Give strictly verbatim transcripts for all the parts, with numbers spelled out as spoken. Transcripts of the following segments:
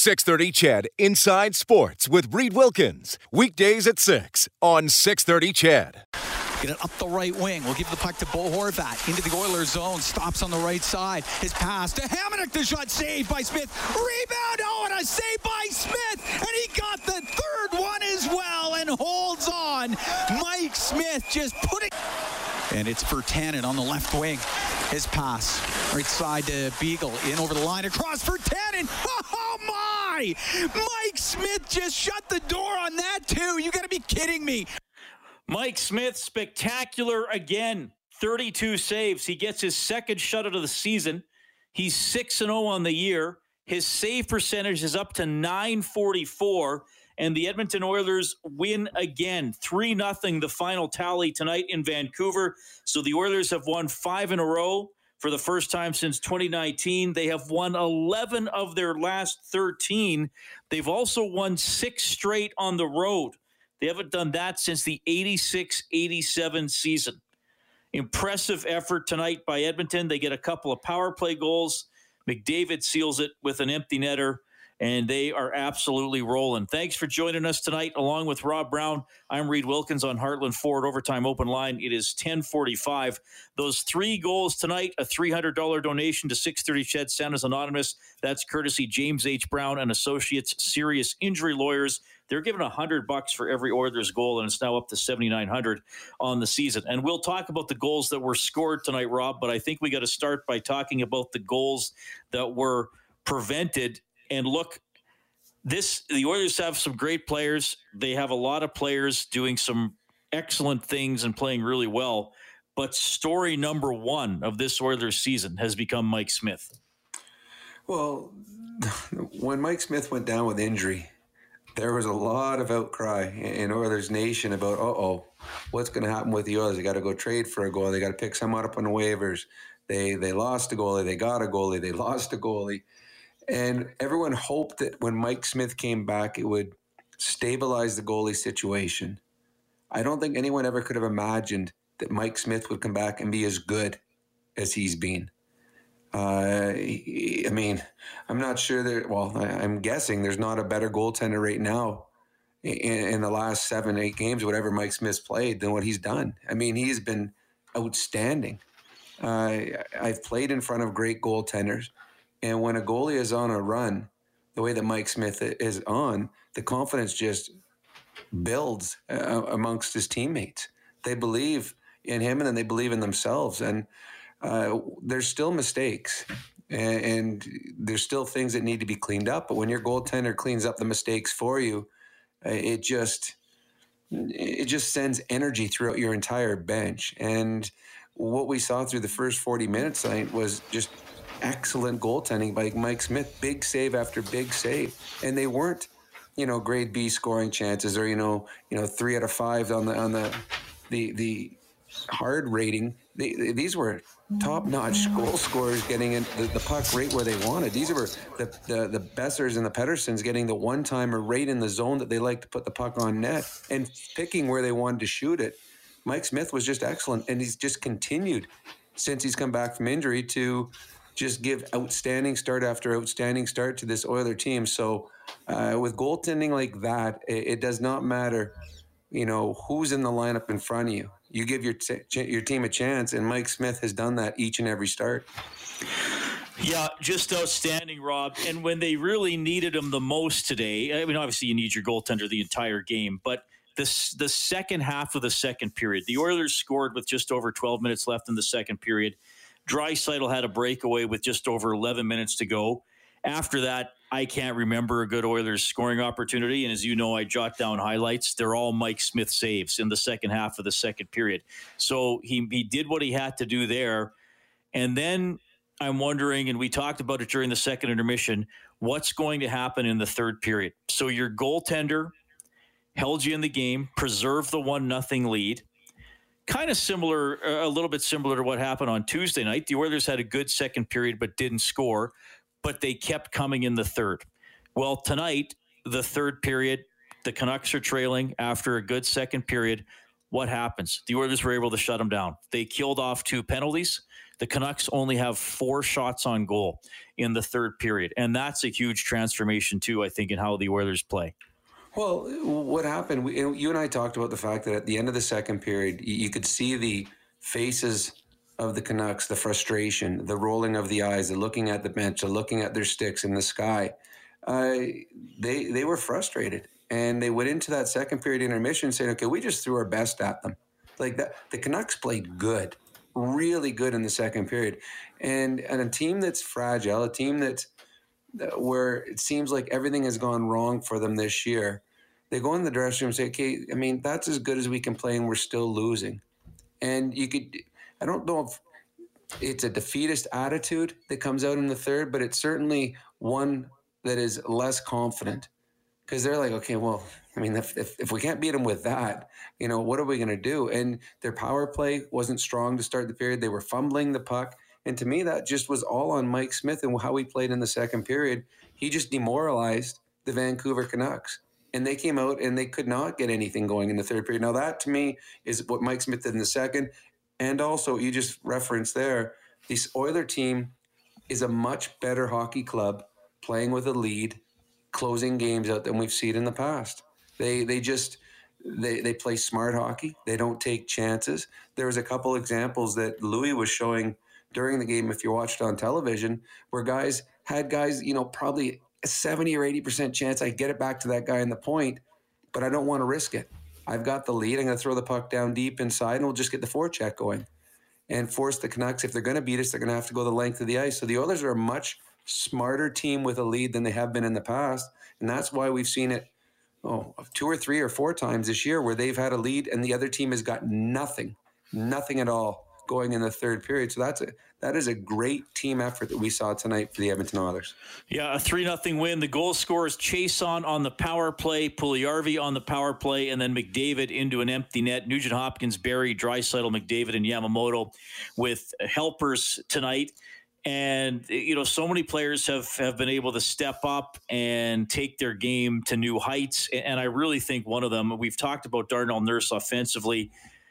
six thirty C H E D Inside Sports with Reed Wilkins. Weekdays at six on six thirty C H E D. Get it up the right wing. We'll give the puck to Bo Horvat into the Oilers zone. Stops on the right side. His pass to Hamonic. The shot saved by Smith. Rebound. Oh, and a save by Smith. And he got the third one as well and holds on. Mike Smith just put it. And it's Virtanen on the left wing. His pass. Right side to Beagle. In over the line. Across Virtanen. Oh, my. Mike Smith just shut the door on that, too. You got to be kidding me. Mike Smith, spectacular again. thirty-two saves. He gets his second shutout of the season. He's six and oh on the year. His save percentage is up to nine forty-four. And the Edmonton Oilers win again. three nothing the final tally tonight in Vancouver. So the Oilers have won five in a row for the first time since twenty nineteen. They have won eleven of their last thirteen. They've also won six straight on the road. They haven't done that since the eighty-six eighty-seven season. Impressive effort tonight by Edmonton. They get a couple of power play goals. McDavid seals it with an empty netter, and they are absolutely rolling. Thanks for joining us tonight, along with Rob Brown. I'm Reed Wilkins on Heartland Ford Overtime Open Line. It is ten forty-five. Those three goals tonight, a three hundred dollars donation to six thirty C H E D Santa's Anonymous. That's courtesy James H. Brown and Associates Serious Injury Lawyers. They're giving one hundred bucks for every Oilers goal, and it's now up to seventy-nine hundred on the season. And we'll talk about the goals that were scored tonight, Rob, but I think we got to start by talking about the goals that were prevented. And look, this the Oilers have some great players. They have a lot of players doing some excellent things and playing really well. But story number one of this Oilers season has become Mike Smith. Well, when Mike Smith went down with injury, there was a lot of outcry in Oilers Nation about, uh-oh, what's going to happen with the Oilers? They got to go trade for a goalie. They got to pick someone up on the waivers. They they lost a goalie. They got a goalie. They lost a goalie. And everyone hoped that when Mike Smith came back, it would stabilize the goalie situation. I don't think anyone ever could have imagined that Mike Smith would come back and be as good as he's been. Uh, I mean, I'm not sure that, well, I'm guessing there's not a better goaltender right now in, in the last seven, eight games, whatever Mike Smith's played, than what he's done. I mean, he's been outstanding. Uh, I've played in front of great goaltenders, and when a goalie is on a run, the way that Mike Smith is on, the confidence just builds uh, amongst his teammates. They believe in him, and then they believe in themselves. And Uh, there's still mistakes and, and there's still things that need to be cleaned up. But when your goaltender cleans up the mistakes for you, uh, it just it just sends energy throughout your entire bench. And what we saw through the first forty minutes tonight was just excellent goaltending by Mike Smith. Big save after big save, and they weren't, you know, grade B scoring chances or you know, you know, three out of five on the on the the the hard rating. They, these were top-notch goal scorers getting in the, the puck right where they wanted. These were the, the, the Bessers and the Petterssons getting the one-timer right in the zone that they like to put the puck on net and picking where they wanted to shoot it. Mike Smith was just excellent, and he's just continued since he's come back from injury to just give outstanding start after outstanding start to this Oiler team. So uh, with goaltending like that, it, it does not matter, you know, who's in the lineup in front of you. You give your t- your team a chance, and Mike Smith has done that each and every start. Yeah, just outstanding, Rob. And when they really needed him the most today, I mean, obviously you need your goaltender the entire game, but this the second half of the second period, the Oilers scored with just over twelve minutes left in the second period. Draisaitl had a breakaway with just over eleven minutes to go. After that, I can't remember a good Oilers scoring opportunity. And as you know, I jot down highlights. They're all Mike Smith saves in the second half of the second period. So he, he did what he had to do there. And then I'm wondering, and we talked about it during the second intermission, what's going to happen in the third period? So your goaltender held you in the game, preserved the one nothing lead. Kind of similar, a little bit similar to what happened on Tuesday night. The Oilers had a good second period but didn't score, but they kept coming in the third. Well, tonight, the third period, the Canucks are trailing after a good second period. What happens? The Oilers were able to shut them down. They killed off two penalties. The Canucks only have four shots on goal in the third period. And that's a huge transformation, too, I think, in how the Oilers play. Well, what happened, we, you and I talked about the fact that at the end of the second period, you could see the faces of the Canucks, the frustration, the rolling of the eyes, the looking at the bench, the looking at their sticks in the sky. Uh, they they were frustrated. And they went into that second period intermission saying, okay, we just threw our best at them. Like that, the Canucks played good, really good in the second period. And, and a team that's fragile, a team that's where it seems like everything has gone wrong for them this year, they go in the dressing room and say, okay, I mean, that's as good as we can play and we're still losing. And you could, I don't know if it's a defeatist attitude that comes out in the third, but it's certainly one that is less confident. Because they're like, okay, well, I mean, if, if if we can't beat them with that, you know, what are we going to do? And their power play wasn't strong to start the period. They were fumbling the puck. And to me, that just was all on Mike Smith and how he played in the second period. He just demoralized the Vancouver Canucks. And they came out and they could not get anything going in the third period. Now, that to me is what Mike Smith did in the second. And also, you just referenced there, this Oiler team is a much better hockey club playing with a lead, closing games out than we've seen in the past. They they just they they play smart hockey. They don't take chances. There was a couple examples that Louis was showing during the game, if you watched on television, where guys had guys, you know, probably a seventy or eighty percent chance I get it back to that guy in the point, but I don't want to risk it. I've got the lead. I'm going to throw the puck down deep inside, and we'll just get the forecheck going and force the Canucks. If they're going to beat us, they're going to have to go the length of the ice. So the Oilers are a much smarter team with a lead than they have been in the past. And that's why we've seen it oh, two or three or four times this year where they've had a lead and the other team has got nothing, nothing at all going in the third period. So that's a, that is a great team effort that we saw tonight for the Edmonton Oilers. Yeah, a three nothing win. The goal scorers, Chason on the power play, Puljujarvi on the power play, and then McDavid into an empty net. Nugent Hopkins, Barrie, Draisaitl, McDavid, and Yamamoto with helpers tonight. And, you know, so many players have, have been able to step up and take their game to new heights. And I really think one of them, we've talked about Darnell Nurse offensively,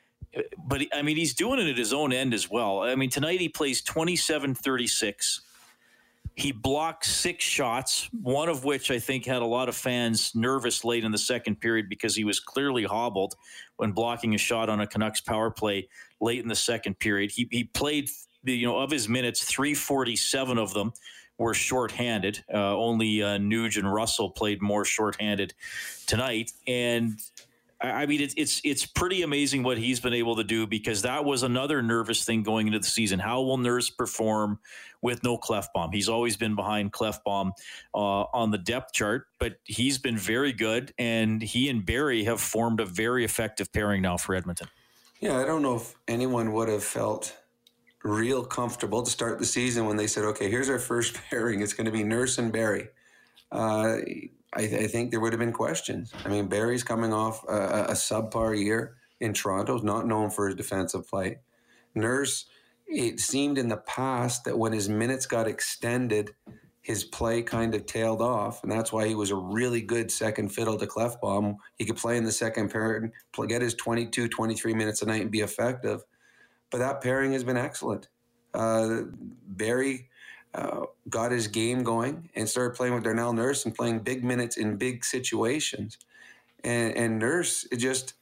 but I mean, he's doing it at his own end as well. I mean, tonight he plays twenty-seven thirty-six. He blocked six shots, one of which I think had a lot of fans nervous late in the second period because he was clearly hobbled when blocking a shot on a Canucks power play late in the second period. He he played, you know, of his minutes, three forty-seven of them were shorthanded. Uh, only uh, Nuge and Russell played more shorthanded tonight. And I mean, it's, it's it's pretty amazing what he's been able to do, because that was another nervous thing going into the season. How will Nurse perform with no Klefbom? He's always been behind Klefbom uh, on the depth chart, but he's been very good, and he and Barrie have formed a very effective pairing now for Edmonton. Yeah, I don't know if anyone would have felt real comfortable to start the season when they said, okay, here's our first pairing. It's going to be Nurse and Barrie. Uh, I, th- I think there would have been questions. I mean, Barry's coming off a, a subpar year in Toronto, not known for his defensive play. Nurse, it seemed in the past that when his minutes got extended, his play kind of tailed off, and that's why he was a really good second fiddle to Klefbom. He could play in the second pairing, get his twenty-two, twenty-three minutes a night and be effective. But that pairing has been excellent. Uh, Barrie uh, got his game going and started playing with Darnell Nurse and playing big minutes in big situations. And, and Nurse, it just,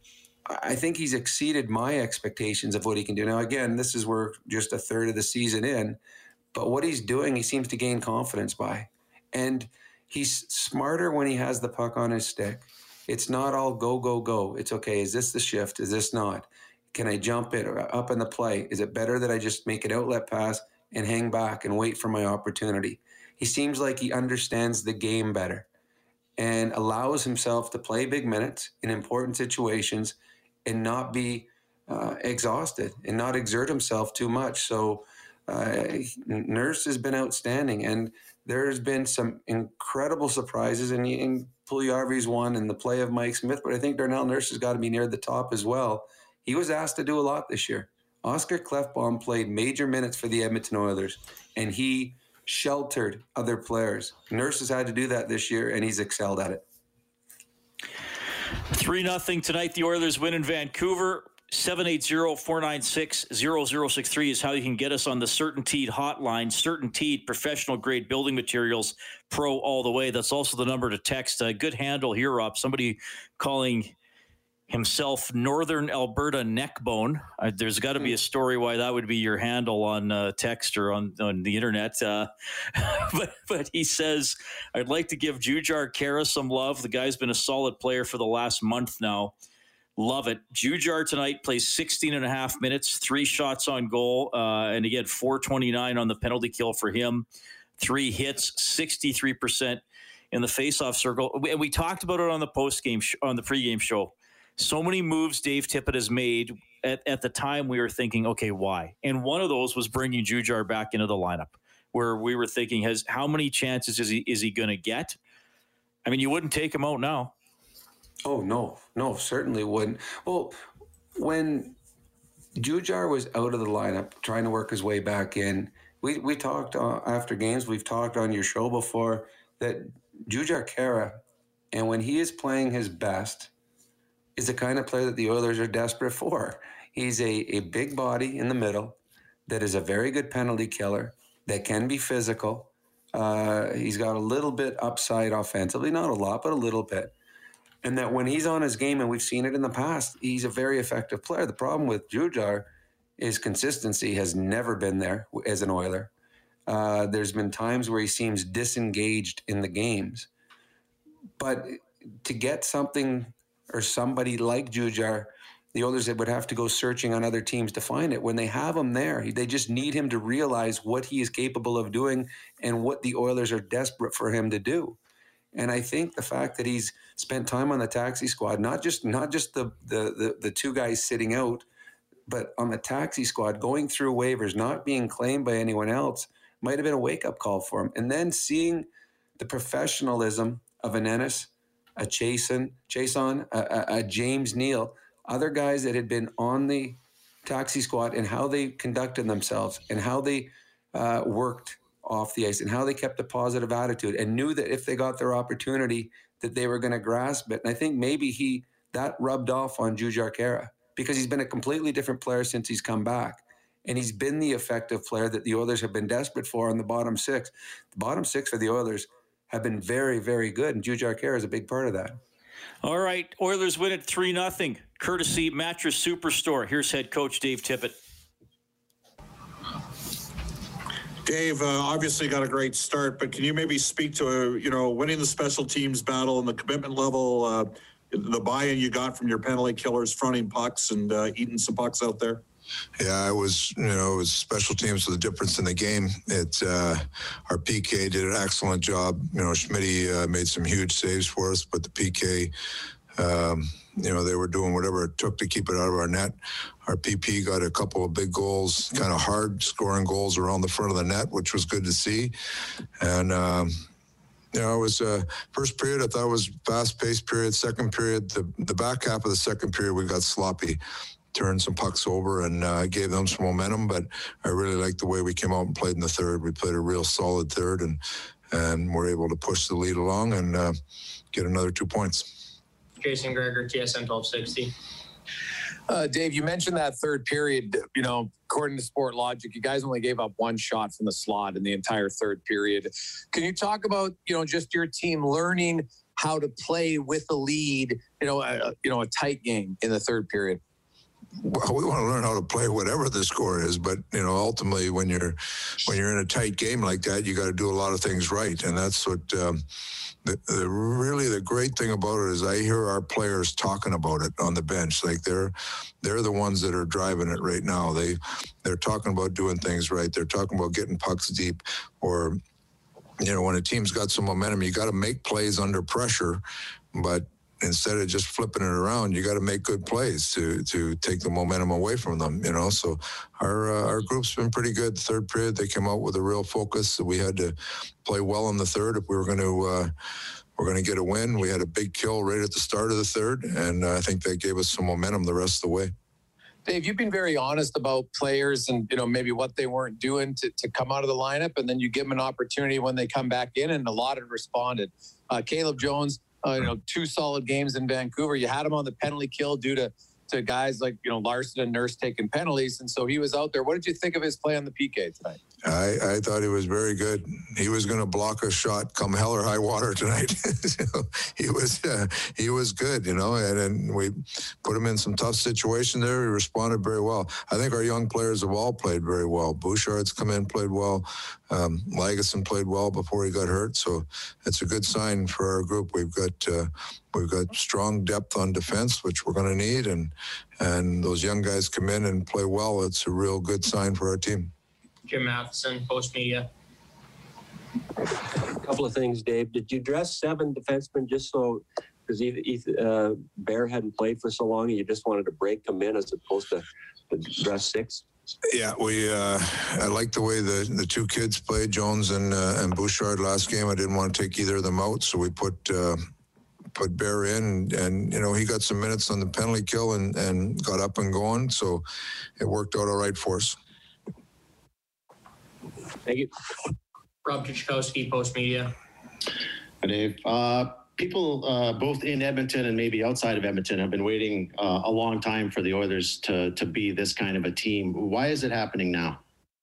I think he's exceeded my expectations of what he can do. Now, again, this is where just a third of the season in, but what he's doing, he seems to gain confidence by. And he's smarter when he has the puck on his stick. It's not all go, go, go. It's okay. Is this the shift? Is this not? Can I jump it up in the play? Is it better that I just make an outlet pass and hang back and wait for my opportunity? He seems like he understands the game better and allows himself to play big minutes in important situations and not be uh, exhausted and not exert himself too much. So uh, Nurse has been outstanding, and there's been some incredible surprises, and, and Puljujarvi's one in the play of Mike Smith, but I think Darnell Nurse has got to be near the top as well. He was asked to do a lot this year. Oscar Klefbom played major minutes for the Edmonton Oilers, and he sheltered other players. Nurse has had to do that this year, and he's excelled at it. three nothing tonight. The Oilers win in Vancouver. seven eight zero, four nine six, zero zero six three is how you can get us on the CertainTeed hotline. CertainTeed, professional grade building materials, pro all the way. That's also the number to text. A good handle here, Rob. Somebody calling himself Northern Alberta Neckbone. Uh, there's got to be a story why that would be your handle on uh, text or on, on the internet. Uh, but but he says, I'd like to give Jujhar Khaira some love. The guy's been a solid player for the last month now. Love it. Jujhar tonight plays sixteen and a half minutes, three shots on goal, uh, and again, four twenty-nine on the penalty kill for him. Three hits, sixty-three percent in the faceoff circle. And we talked about it on the postgame, sh- on the pregame show. So many moves Dave Tippett has made. At, at the time, we were thinking, okay, why? And one of those was bringing Jujhar back into the lineup, where we were thinking, has how many chances is he is he going to get? I mean, you wouldn't take him out now. Oh, no. No, certainly wouldn't. Well, when Jujhar was out of the lineup, trying to work his way back in, we, we talked uh, after games, we've talked on your show before, that Jujhar Khaira, and when he is playing his best, is the kind of player that the Oilers are desperate for. He's a, a big body in the middle that is a very good penalty killer, that can be physical. Uh, he's got a little bit upside offensively, not a lot, but a little bit. And that when he's on his game, and we've seen it in the past, he's a very effective player. The problem with Jujhar is consistency has never been there as an Oiler. Uh, there's been times where he seems disengaged in the games. But to get something or somebody like Jujhar, the Oilers would have to go searching on other teams to find it. When they have him there, they just need him to realize what he is capable of doing and what the Oilers are desperate for him to do. And I think the fact that he's spent time on the taxi squad, not just not just the the the, the two guys sitting out, but on the taxi squad, going through waivers, not being claimed by anyone else, might have been a wake-up call for him. And then seeing the professionalism of an Ennis, a Chason, Chason, a, a, a James Neal, other guys that had been on the taxi squad, and how they conducted themselves and how they uh, worked off the ice and how they kept a positive attitude and knew that if they got their opportunity that they were going to grasp it. And I think maybe he that rubbed off on Jujhar Khaira, because he's been a completely different player since he's come back. And he's been the effective player that the Oilers have been desperate for on the bottom six. The bottom six for the Oilers have been very, very good, and Jujhar Khaira is a big part of that. All right, Oilers win it three nothing, courtesy Mattress Superstore. Here's head coach Dave Tippett. Dave, uh, obviously got a great start, but can you maybe speak to, uh, you know, winning the special teams battle and the commitment level, uh, the buy-in you got from your penalty killers fronting pucks and uh, eating some pucks out there? Yeah, it was, you know, it was special teams with a difference in the game. It, uh, our P K did an excellent job. You know, Schmitty uh, made some huge saves for us, but the P K, um, you know, they were doing whatever it took to keep it out of our net. Our P P got a couple of big goals, kind of hard scoring goals around the front of the net, which was good to see. And, um, you know, it was uh, first period, I thought it was fast-paced period. Second period, the, the back half of the second period, we got sloppy. Turned some pucks over and uh, gave them some momentum, but I really liked the way we came out and played in the third. We played a real solid third, and and were able to push the lead along and uh, get another two points. Jason Gregor, T S N twelve sixty. Uh, Dave, you mentioned that third period. You know, according to Sport Logic, you guys only gave up one shot from the slot in the entire third period. Can you talk about, you know, just your team learning how to play with the lead, you know, a, you know, a tight game in the third period? Well, we want to learn how to play whatever the score is, but you know, ultimately, when you're when you're in a tight game like that, you got to do a lot of things right, and that's what um, the, the really the great thing about it is I hear our players talking about it on the bench, like they're they're the ones that are driving it right now. They they're talking about doing things right. They're talking about getting pucks deep, or you know, when a team's got some momentum, you got to make plays under pressure, but instead of just flipping it around, you got to make good plays to to take the momentum away from them, you know. So our uh, our group's been pretty good. The third period, they came out with a real focus. We had to play well in the third if we were going to uh, we're going to get a win. We had a big kill right at the start of the third, and uh, I think that gave us some momentum the rest of the way. Dave, you've been very honest about players and, you know, maybe what they weren't doing to, to come out of the lineup, and then you give them an opportunity when they come back in, and a lot have responded. Uh, Caleb Jones, Uh, you know, two solid games in Vancouver. You had him on the penalty kill due to, to guys like, you know, Larson and Nurse taking penalties. And so he was out there. What did you think of his play on the P K tonight? I, I thought he was very good. He was going to block a shot come hell or high water tonight. So he was uh, he was good, you know, and, and we put him in some tough situations there. He responded very well. I think our young players have all played very well. Bouchard's come in, played well. Um, Lagesson played well before he got hurt. So it's a good sign for our group. We've got uh, we've got strong depth on defense, which we're going to need, and and those young guys come in and play well. It's a real good sign for our team. Jim Matheson, Post Media. A couple of things, Dave. Did you dress seven defensemen just so, because uh, Bear hadn't played for so long and you just wanted to break them in as opposed to, to dress six? Yeah, we. Uh, I like the way the, the two kids played, Jones and uh, and Bouchard last game. I didn't want to take either of them out, so we put uh, put Bear in, and, and you know he got some minutes on the penalty kill and, and got up and going, so it worked out all right for us. Thank you. Rob Chichkowski, Post Media. Hi, Dave. Uh, people uh, both in Edmonton and maybe outside of Edmonton have been waiting uh, a long time for the Oilers to, to be this kind of a team. Why is it happening now?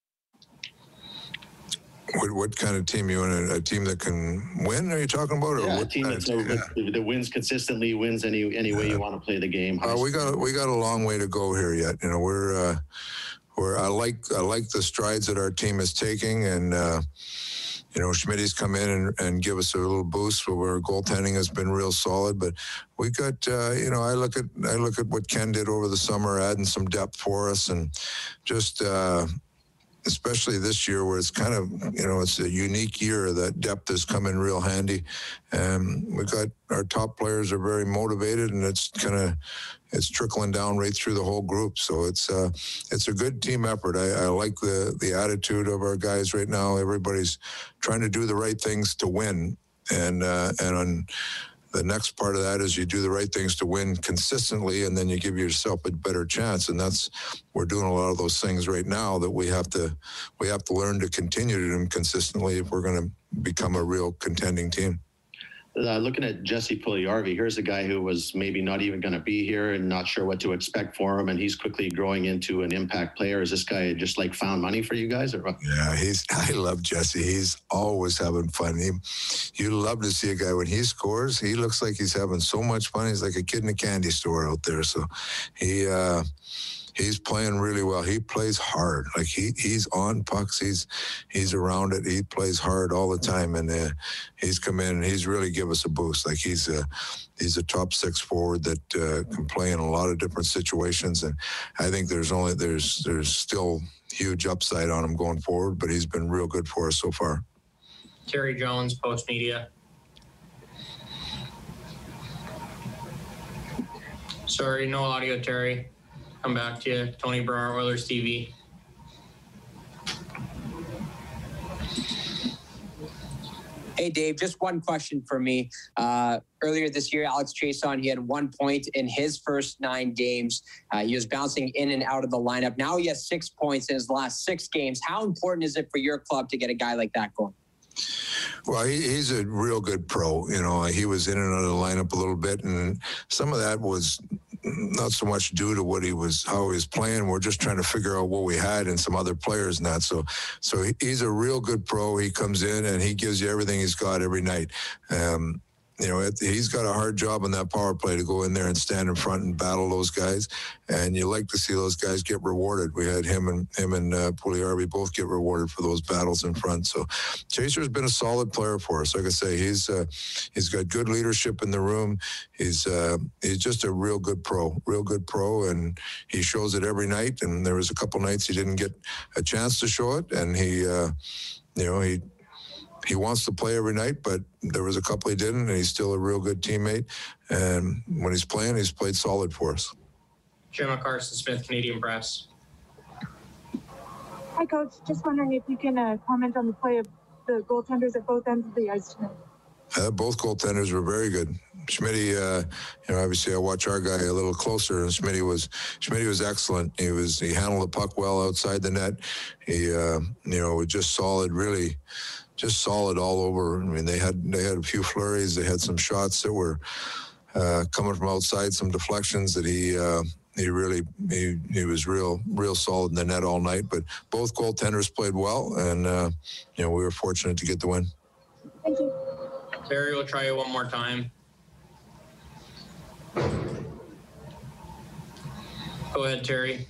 What, what kind of team? You want a, a team that can win? Are you talking about? Or yeah, what a team kind that's of team? a, yeah. that wins consistently, wins any any way yeah. you want to play the game. Uh, we got we got a long way to go here yet. You know, we're uh, we're I like I like the strides that our team is taking, and uh, you know, Schmidt's come in and, and give us a little boost. Where our goaltending has been real solid, but we got uh, you know, I look at I look at what Ken did over the summer, adding some depth for us, and just. Uh, especially this year where it's kind of, you know, it's a unique year that depth has come in real handy. And we got our top players are very motivated, and it's kind of, it's trickling down right through the whole group. So it's uh, it's a good team effort. I, I like the, the attitude of our guys right now. Everybody's trying to do the right things to win. And, uh, and on, the next part of that is you do the right things to win consistently, and then you give yourself a better chance. And that's, we're doing a lot of those things right now that we have to, we have to learn to continue to do them consistently if we're going to become a real contending team. Uh, looking at Jesse Puljujarvi, here's a guy who was maybe not even going to be here and not sure what to expect for him, and he's quickly growing into an impact player. Is this guy just like found money for you guys? Or what? Yeah, he's. I love Jesse. He's always having fun. He, you love to see a guy when he scores. He looks like he's having so much fun. He's like a kid in a candy store out there. So he. Uh, He's playing really well. He plays hard. Like he, he's on pucks. He's he's around it. He plays hard all the time, and uh, he's come in and he's really give us a boost. Like he's a he's a top six forward that uh, can play in a lot of different situations. And I think there's only there's there's still huge upside on him going forward. But he's been real good for us so far. Terry Jones, Post Media. Sorry, no audio, Terry. Come back to you. Tony Brar, Oilers T V. Hey, Dave, just one question for me. Uh, earlier this year, Alex Chiasson, he had one point in his first nine games. Uh, he was bouncing in and out of the lineup. Now he has six points in his last six games. How important is it for your club to get a guy like that going? Well, he, he's a real good pro. You know, he was in and out of the lineup a little bit, and some of that was not so much due to what he was, how he was playing. We're just trying to figure out what we had and some other players and that. So, so he's a real good pro. He comes in and he gives you everything he's got every night. Um, You know, it, he's got a hard job on that power play to go in there and stand in front and battle those guys. And you like to see those guys get rewarded. We had him and him and uh, Puljujarvi both get rewarded for those battles in front. So Chaser's been a solid player for us. Like I say, he's uh, he's got good leadership in the room. He's uh, he's just a real good pro, real good pro, and he shows it every night. And there was a couple nights he didn't get a chance to show it, and he, uh, you know, he. He wants to play every night, but there was a couple he didn't, and he's still a real good teammate. And when he's playing, he's played solid for us. Gemma Carson-Smith, Canadian Press. Hi, Coach. Just wondering if you can uh, comment on the play of the goaltenders at both ends of the ice tonight. Uh, both goaltenders were very good. Schmitty, uh, you know, obviously I watch our guy a little closer, and Schmitty was Schmitty was excellent. He was he handled the puck well outside the net. He, uh, you know, was just solid, really. Just solid all over. I mean, they had they had a few flurries. They had some shots that were uh, coming from outside, some deflections that he uh, he really he, he was real real solid in the net all night. But both goaltenders played well, and uh, you know we were fortunate to get the win. Thank you. Terry, we'll try you one more time. Go ahead, Terry.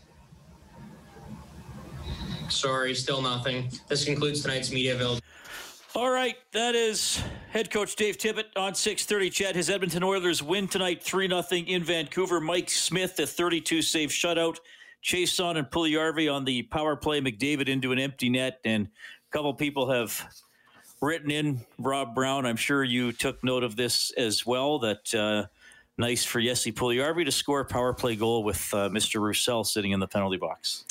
Sorry, still nothing. This concludes tonight's media availability. All right, that is head coach Dave Tippett on six thirty. Chet, his Edmonton Oilers win tonight three nothing in Vancouver. Mike Smith, a thirty-two save shutout. Chiasson and Puljujarvi on the power play. McDavid into an empty net. And a couple people have written in, Rob Brown, I'm sure you took note of this as well, that uh, nice for Jesse Puljujarvi to score a power play goal with uh, Mister Roussel sitting in the penalty box.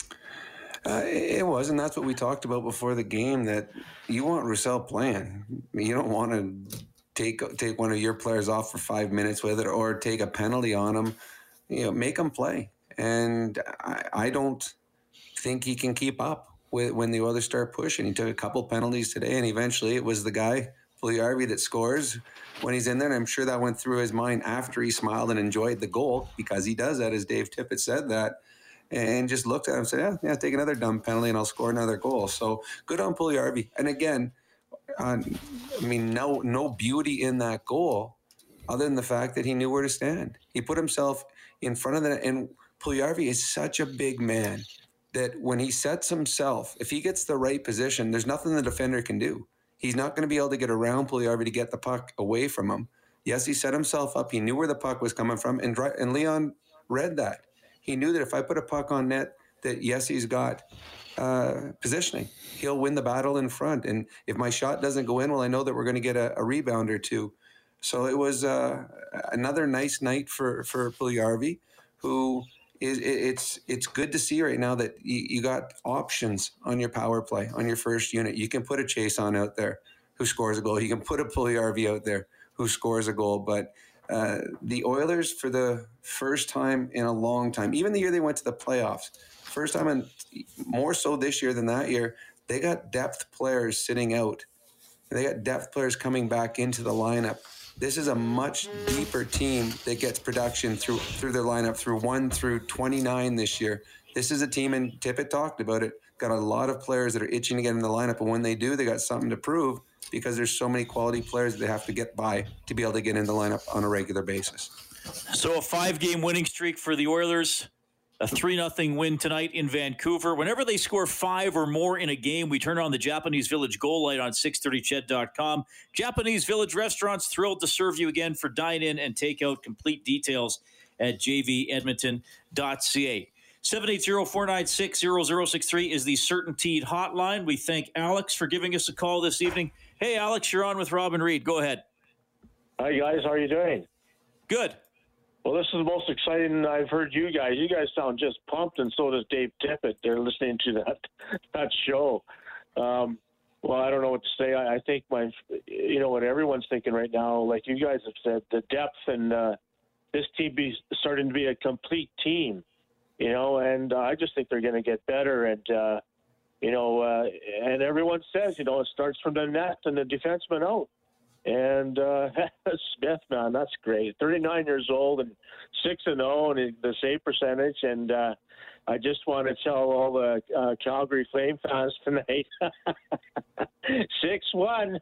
Uh, it was, and that's what we talked about before the game, that you want Roussel playing. You don't want to take take one of your players off for five minutes with it or take a penalty on him. You know, make him play. And I, I don't think he can keep up with when the Oilers start pushing. He took a couple penalties today, and eventually it was the guy, Puljujarvi, that scores when he's in there. And I'm sure that went through his mind after he smiled and enjoyed the goal, because he does that, as Dave Tippett said that. And just looked at him and said, yeah, yeah, take another dumb penalty and I'll score another goal. So good on Puljujarvi. And again, uh, I mean, no no beauty in that goal other than the fact that he knew where to stand. He put himself in front of the, and Puljujarvi is such a big man that when he sets himself, if he gets the right position, there's nothing the defender can do. He's not going to be able to get around Puljujarvi to get the puck away from him. Yes, he set himself up. He knew where the puck was coming from, and, and Leon read that. He knew that if I put a puck on net, that yes, he's got uh, positioning. He'll win the battle in front. And if my shot doesn't go in, well, I know that we're going to get a, a rebound or two. So it was uh, another nice night for, for Puljujarvi, who is it, it's it's good to see right now that you, you got options on your power play, on your first unit. You can put a Chiasson out there who scores a goal. You can put a Puljujarvi out there who scores a goal. But Uh, the Oilers, for the first time in a long time, even the year they went to the playoffs, first time, and more so this year than that year, they got depth players sitting out. They got depth players coming back into the lineup. This is a much deeper team that gets production through through their lineup through one through twenty-nine this year. This is a team, and Tippett talked about it, got a lot of players that are itching to get in the lineup, and when they do, they got something to prove, because there's so many quality players that they have to get by to be able to get in the lineup on a regular basis. So a five-game winning streak for the Oilers, a three nothing win tonight in Vancouver. Whenever they score five or more in a game, we turn on the Japanese Village goal light on six thirty ched dot com. Japanese Village Restaurants, thrilled to serve you again for dine-in and take-out. Complete details at j v edmonton dot c a. seven eight zero, four nine six, zero zero six three is the CertainTeed hotline. We thank Alex for giving us a call this evening. Hey, Alex, you're on with Robin Reed. Go ahead. Hi, guys. How are you doing? Good. Well, this is the most exciting I've heard you guys. You guys sound just pumped, and so does Dave Tippett. They're listening to that that show. Um, well, I don't know what to say. I, I think my, you know, what everyone's thinking right now, like you guys have said, the depth and uh, this team be starting to be a complete team, you know, and uh, I just think they're going to get better. And, uh, You know, uh, and everyone says, you know, it starts from the net and the defenseman out. And uh, Smith, man, that's great. thirty-nine years old and six and oh, and the save percentage. And uh, I just want to tell all the uh, Calgary Flame fans tonight, six one.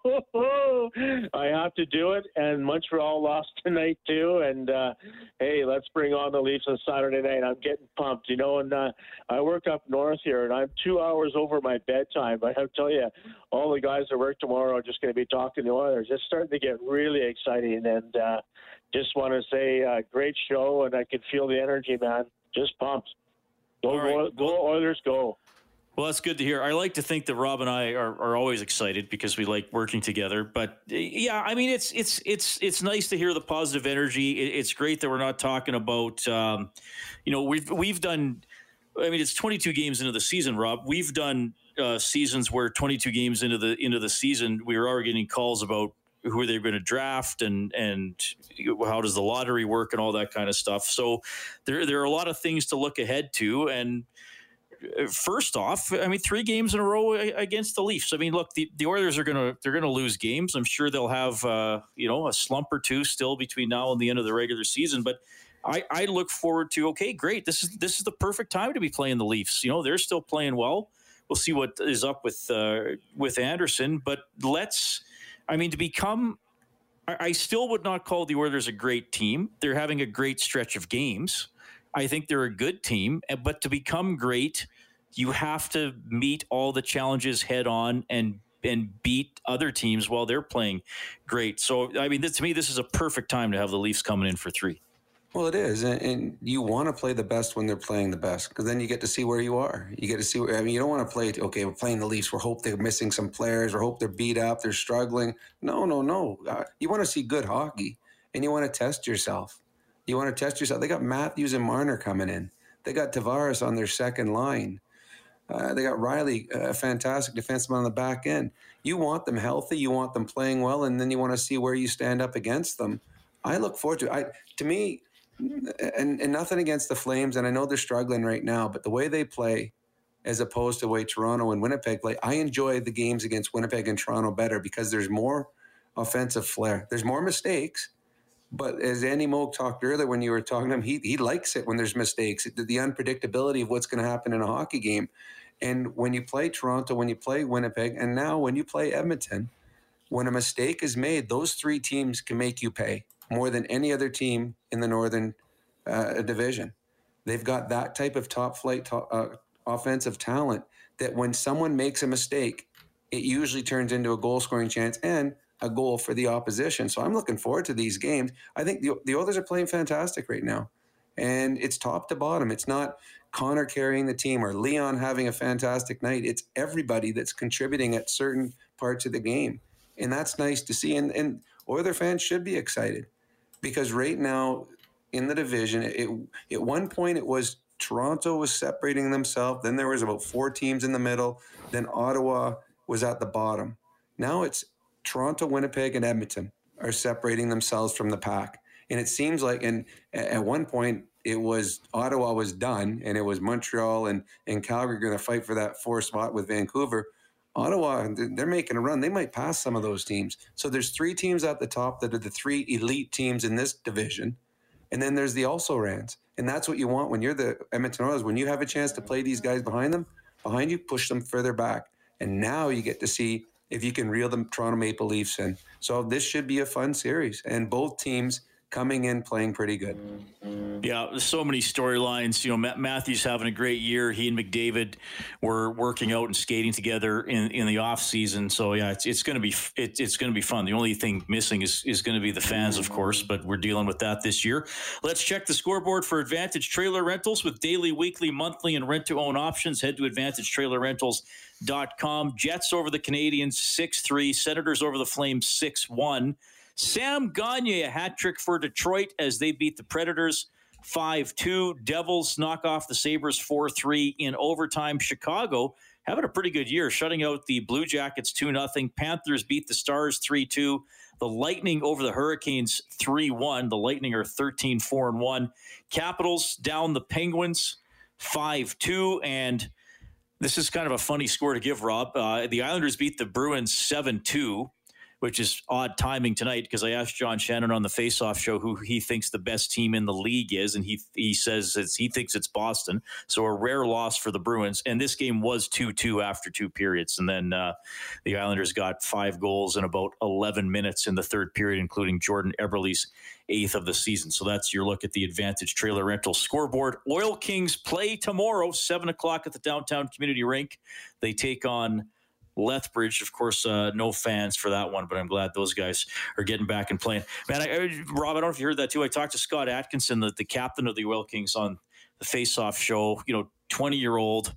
I have to do it. And Montreal lost tonight, too. And, uh, hey, let's bring on the Leafs on Saturday night. I'm getting pumped, you know. And uh, I work up north here, and I'm two hours over my bedtime. But I'll tell you, all the guys that work tomorrow are just going to be talking to Oilers. It's starting to get really exciting. And uh, just want to say, uh, great show, and I can feel the energy, man. Just pumped. Go, right. go, go Oilers, go. Well, that's good to hear. I like to think that Rob and I are, are always excited because we like working together. But yeah, I mean, it's it's it's it's nice to hear the positive energy. It, it's great that we're not talking about, um, you know, we've we've done. I mean, it's twenty-two games into the season, Rob. We've done uh, seasons where twenty-two games into the into the season, we were already getting calls about who are they going to draft and and how does the lottery work and all that kind of stuff. So there there are a lot of things to look ahead to. And first off, I mean, three games in a row against the Leafs. I mean, look, the, the Oilers are going to they're going to lose games. I'm sure they'll have uh, you know, a slump or two still between now and the end of the regular season. But I, I look forward to, okay, great. This is this is the perfect time to be playing the Leafs. You know, they're still playing well. We'll see what is up with uh, with Anderson. But let's, I mean, to become, I, I still would not call the Oilers a great team. They're having a great stretch of games. I think they're a good team. But to become great, you have to meet all the challenges head on and and beat other teams while they're playing great. So, I mean, this, to me, this is a perfect time to have the Leafs coming in for three. Well, it is. And, and you want to play the best when they're playing the best, because then you get to see where you are. You get to see where, I mean, you don't want to play, okay, we're playing the Leafs. We hope they're missing some players. We hope they're beat up. They're struggling. No, no, no. Uh, you want to see good hockey, and you want to test yourself. You want to test yourself. They got Matthews and Marner coming in. They got Tavares on their second line. Uh, they got Riley, a fantastic defenseman on the back end. You want them healthy. You want them playing well, and then you want to see where you stand up against them. I look forward to it. I, to me, and, and nothing against the Flames, and I know they're struggling right now, but the way they play as opposed to the way Toronto and Winnipeg play, I enjoy the games against Winnipeg and Toronto better because there's more offensive flair. There's more mistakes, but as Andy Moog talked earlier when you were talking to him, he, he likes it when there's mistakes, the, the unpredictability of what's going to happen in a hockey game. And when you play Toronto, when you play Winnipeg, and now when you play Edmonton, when a mistake is made, those three teams can make you pay more than any other team in the Northern uh, Division. They've got that type of top-flight top, uh, offensive talent that when someone makes a mistake, it usually turns into a goal-scoring chance and a goal for the opposition. So I'm looking forward to these games. I think the, the Oilers are playing fantastic right now. And it's top to bottom. It's not Connor carrying the team or Leon having a fantastic night. It's everybody that's contributing at certain parts of the game. And that's nice to see. And, and Oiler fans should be excited because right now in the division, it, at one point it was Toronto was separating themselves. Then there was about four teams in the middle. Then Ottawa was at the bottom. Now it's Toronto, Winnipeg, and Edmonton are separating themselves from the pack. And it seems like, and at one point, it was Ottawa was done, and it was Montreal and, and Calgary going to fight for that fourth spot with Vancouver. Ottawa, they're making a run. They might pass some of those teams. So there's three teams at the top that are the three elite teams in this division. And then there's the also-rans. And that's what you want when you're the Edmonton Oilers. When you have a chance to play these guys behind them, behind you, push them further back. And now you get to see if you can reel the Toronto Maple Leafs in. So this should be a fun series. And both teams coming in playing pretty good. Yeah, there's so many storylines. You know, Matt Matthews having a great year. He and McDavid were working out and skating together in, in the off season. So yeah, it's it's going to be it, it's going to be fun. The only thing missing is is going to be the fans, of course, but we're dealing with that this year. Let's check the scoreboard for Advantage Trailer Rentals with daily, weekly, monthly, and rent to own options. Head to advantage trailer rentals dot com. Jets over the Canadians six three. Senators over the Flames six one. Sam Gagner, a hat trick for Detroit as they beat the Predators five two. Devils knock off the Sabres four three in overtime. Chicago having a pretty good year, shutting out the Blue Jackets two nothing. Panthers beat the Stars three two. The Lightning over the Hurricanes three one. The Lightning are thirteen four and one. Capitals down the Penguins five two. And this is kind of a funny score to give, Rob. Uh, the Islanders beat the Bruins seven two. Which is odd timing tonight because I asked John Shannon on the Face-Off show who he thinks the best team in the league is, and he he says it's, he thinks it's Boston. So a rare loss for the Bruins. And this game was two two after two periods. And then uh, the Islanders got five goals in about eleven minutes in the third period, including Jordan Eberle's eighth of the season. So that's your look at the Advantage Trailer Rental scoreboard. Oil Kings play tomorrow, seven o'clock at the Downtown Community Rink. They take on Lethbridge. Of course, uh, no fans for that one, but I'm glad those guys are getting back and playing. Man, I, I, Rob, I don't know if you heard that too. I talked to Scott Atkinson, the, the captain of the Oil Kings, on the Face-Off show, you know, twenty-year-old.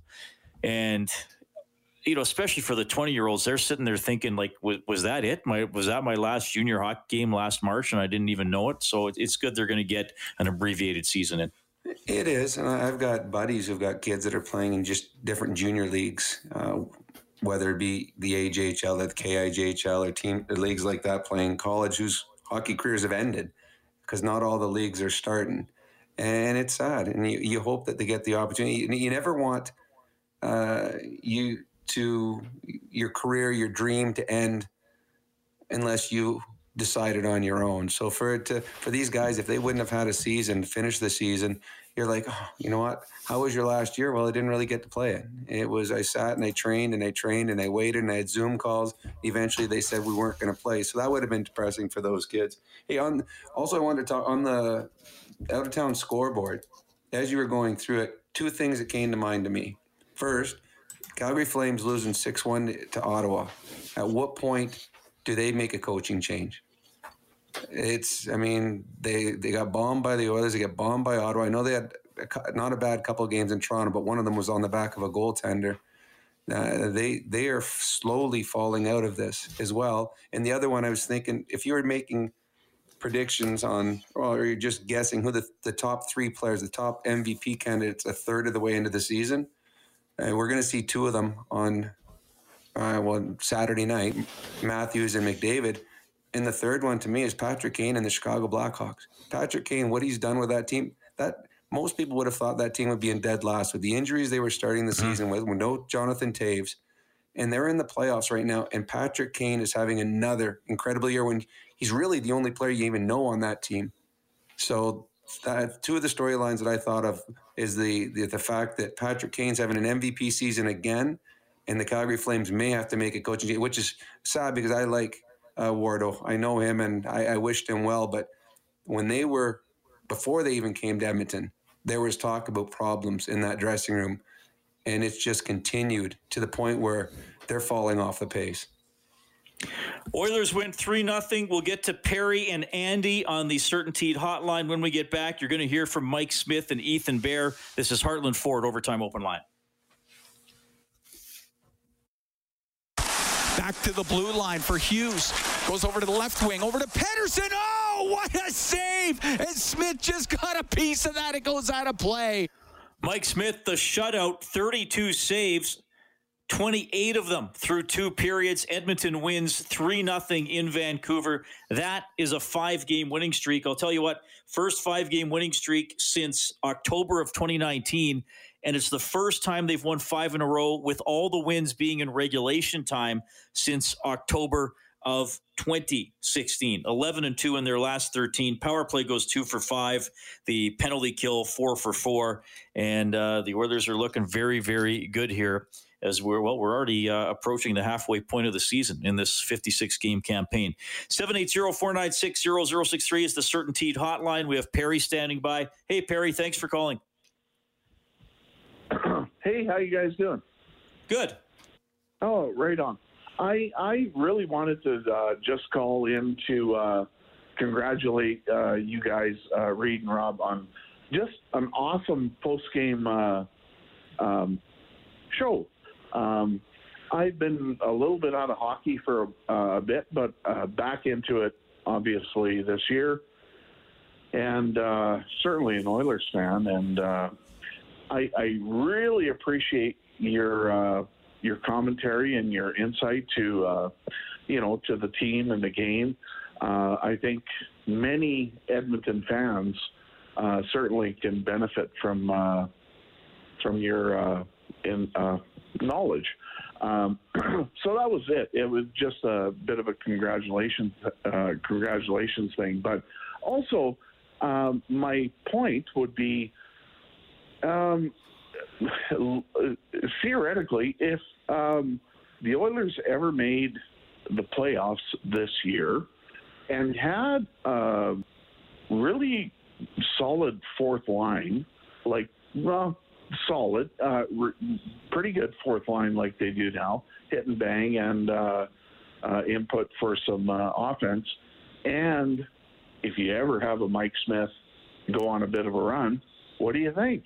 And, you know, especially for the twenty-year-olds, they're sitting there thinking, like, was, was that it? My Was that my last junior hockey game last March, and I didn't even know it? So it, it's good they're going to get an abbreviated season in. It is. And I've got buddies who've got kids that are playing in just different junior leagues, uh, whether it be the A J H L or the K I J H L or team or leagues like that playing college whose hockey careers have ended because not all the leagues are starting. And it's sad. And you, you hope that they get the opportunity. You never want uh, you to your career, your dream to end unless you decided on your own. So for it to for these guys, if they wouldn't have had a season, finish the season, you're like, oh, you know what? How was your last year? Well, I didn't really get to play it. It was I sat and I trained and I trained and I waited and I had Zoom calls. Eventually, they said we weren't going to play. So that would have been depressing for those kids. Hey, on also I wanted to talk on the out of town scoreboard. As you were going through it, two things that came to mind to me. First, Calgary Flames losing six one to Ottawa. At what point do they make a coaching change? It's, I mean, they they got bombed by the Oilers. They got bombed by Ottawa. I know they had a, not a bad couple of games in Toronto, but one of them was on the back of a goaltender. Uh, they they are slowly falling out of this as well. And the other one, I was thinking, if you were making predictions on, or you're just guessing who the, the top three players, the top M V P candidates a third of the way into the season, and we're going to see two of them on uh, well Saturday night, Matthews and McDavid. And the third one to me is Patrick Kane and the Chicago Blackhawks. Patrick Kane, what he's done with that team, that most people would have thought that team would be in dead last with the injuries they were starting the season with, with no Jonathan Taves. And they're in the playoffs right now. And Patrick Kane is having another incredible year when he's really the only player you even know on that team. So that, two of the storylines that I thought of is the, the the fact that Patrick Kane's having an M V P season again, and the Calgary Flames may have to make a coaching change, which is sad because I like Uh, Wardo. I know him and I, I wished him well, but when they were, before they even came to Edmonton, there was talk about problems in that dressing room, and it's just continued to the point where they're falling off the pace. Oilers win three nothing. We'll get to Perry and Andy on the Certainteed hotline when we get back. You're going to hear from Mike Smith and Ethan Bear. This is Heartland Ford Overtime Open Line. Back to the blue line for Hughes. Goes over to the left wing, over to Pettersson. Oh, what a save! And Smith just got a piece of that. It goes out of play. Mike Smith, the shutout, thirty-two saves, twenty-eight of them through two periods. Edmonton wins three nothing in Vancouver. That is a five-game winning streak. I'll tell you what, first five-game winning streak since October of twenty nineteen. And it's the first time they've won five in a row with all the wins being in regulation time since October of twenty sixteen. eleven and two in their last thirteen. Power play goes two for five. The penalty kill four for four. And uh, the Oilers are looking very, very good here as we're, well, we're already uh, approaching the halfway point of the season in this fifty-six game campaign. seven eight zero, four nine six, zero zero six three is the Certainteed hotline. We have Perry standing by. Hey, Perry, thanks for calling. Hey, how you guys doing? Good. Oh, right on. I I really wanted to uh, just call in to uh, congratulate uh, you guys, uh, Reed and Rob, on just an awesome post-game uh, um, show. Um, I've been a little bit out of hockey for uh, a bit, but uh, back into it, obviously, this year. And uh, certainly an Oilers fan, and uh, I, I really appreciate your uh, your commentary and your insight to uh, you know to the team and the game. Uh, I think many Edmonton fans uh, certainly can benefit from uh, from your uh, in, uh, knowledge. Um, so that was it. It was just a bit of a congratulations uh, congratulations thing, but also um, my point would be. Um, theoretically, if um, the Oilers ever made the playoffs this year and had a really solid fourth line, like, well, solid, uh, re- pretty good fourth line like they do now, hit and bang and uh, uh, input for some uh, offense, and if you ever have a Mike Smith go on a bit of a run, what do you think?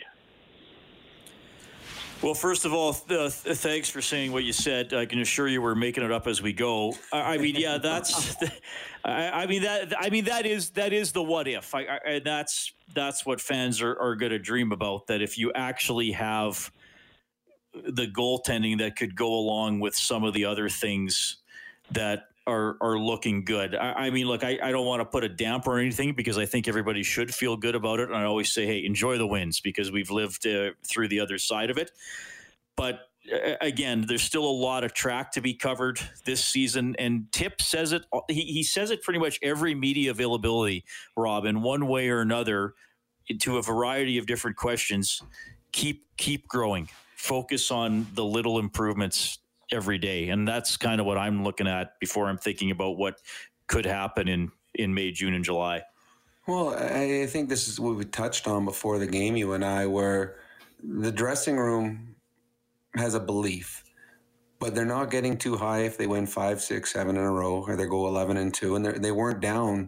Well, first of all, uh, th- thanks for saying what you said. I can assure you we're making it up as we go. I, I mean, yeah, that's. I, I mean that. I mean that is that is the what if. I, I, and that's that's what fans are, are going to dream about. That if you actually have the goaltending that could go along with some of the other things that are are looking good. I, I mean, look, I, I don't want to put a damper or anything because I think everybody should feel good about it. And I always say, hey, enjoy the wins because we've lived uh, through the other side of it. But again, there's still a lot of track to be covered this season, and Tip says it. He, he says it pretty much every media availability, Rob, in one way or another, to a variety of different questions. Keep keep growing. Focus on the little improvements every day, and that's kind of what I'm looking at before I'm thinking about what could happen in in May, June, and July. Well, I think this is what we touched on before the game, you and I, where the dressing room has a belief, but they're not getting too high if they win five, six, seven in a row, or they go eleven and two, and they weren't down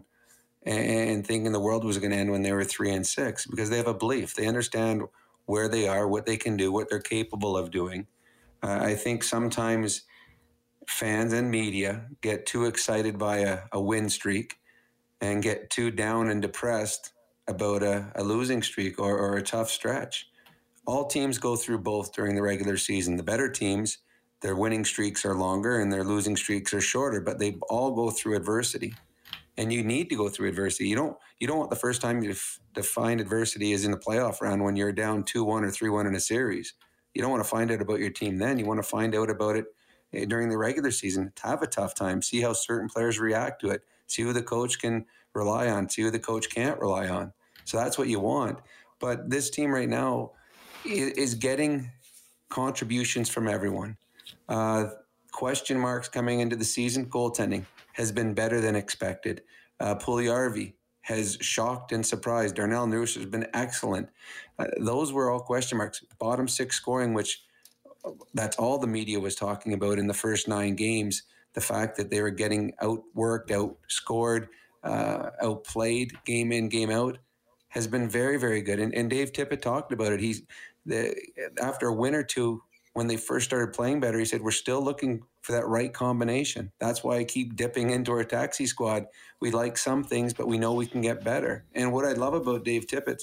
and thinking the world was going to end when they were three and six, because they have a belief. They understand where they are, what they can do, what they're capable of doing. Uh, I think sometimes fans and media get too excited by a, a win streak and get too down and depressed about a, a losing streak or, or a tough stretch. All teams go through both during the regular season. The better teams, their winning streaks are longer and their losing streaks are shorter, but they all go through adversity. And you need to go through adversity. You don't you don't want the first time you f- define adversity is in the playoff round when you're down two one or three one in a series. You don't want to find out about your team then. You want to find out about it during the regular season. To have a tough time, see how certain players react to it, see who the coach can rely on, see who the coach can't rely on. So that's what you want. But this team right now is getting contributions from everyone. Uh, question marks coming into the season. Goaltending has been better than expected. Uh, Puljujarvi has shocked and surprised. Darnell Nurse has been excellent. Uh, those were all question marks. Bottom six scoring, which that's all the media was talking about in the first nine games. The fact that they were getting outworked, outscored, uh, outplayed game in, game out has been very, very good. And, and Dave Tippett talked about it. He's the, after a win or two, when they first started playing better, he said, we're still looking for that right combination. That's why I keep dipping into our taxi squad. We like some things, but we know we can get better. And what I love about Dave Tippett's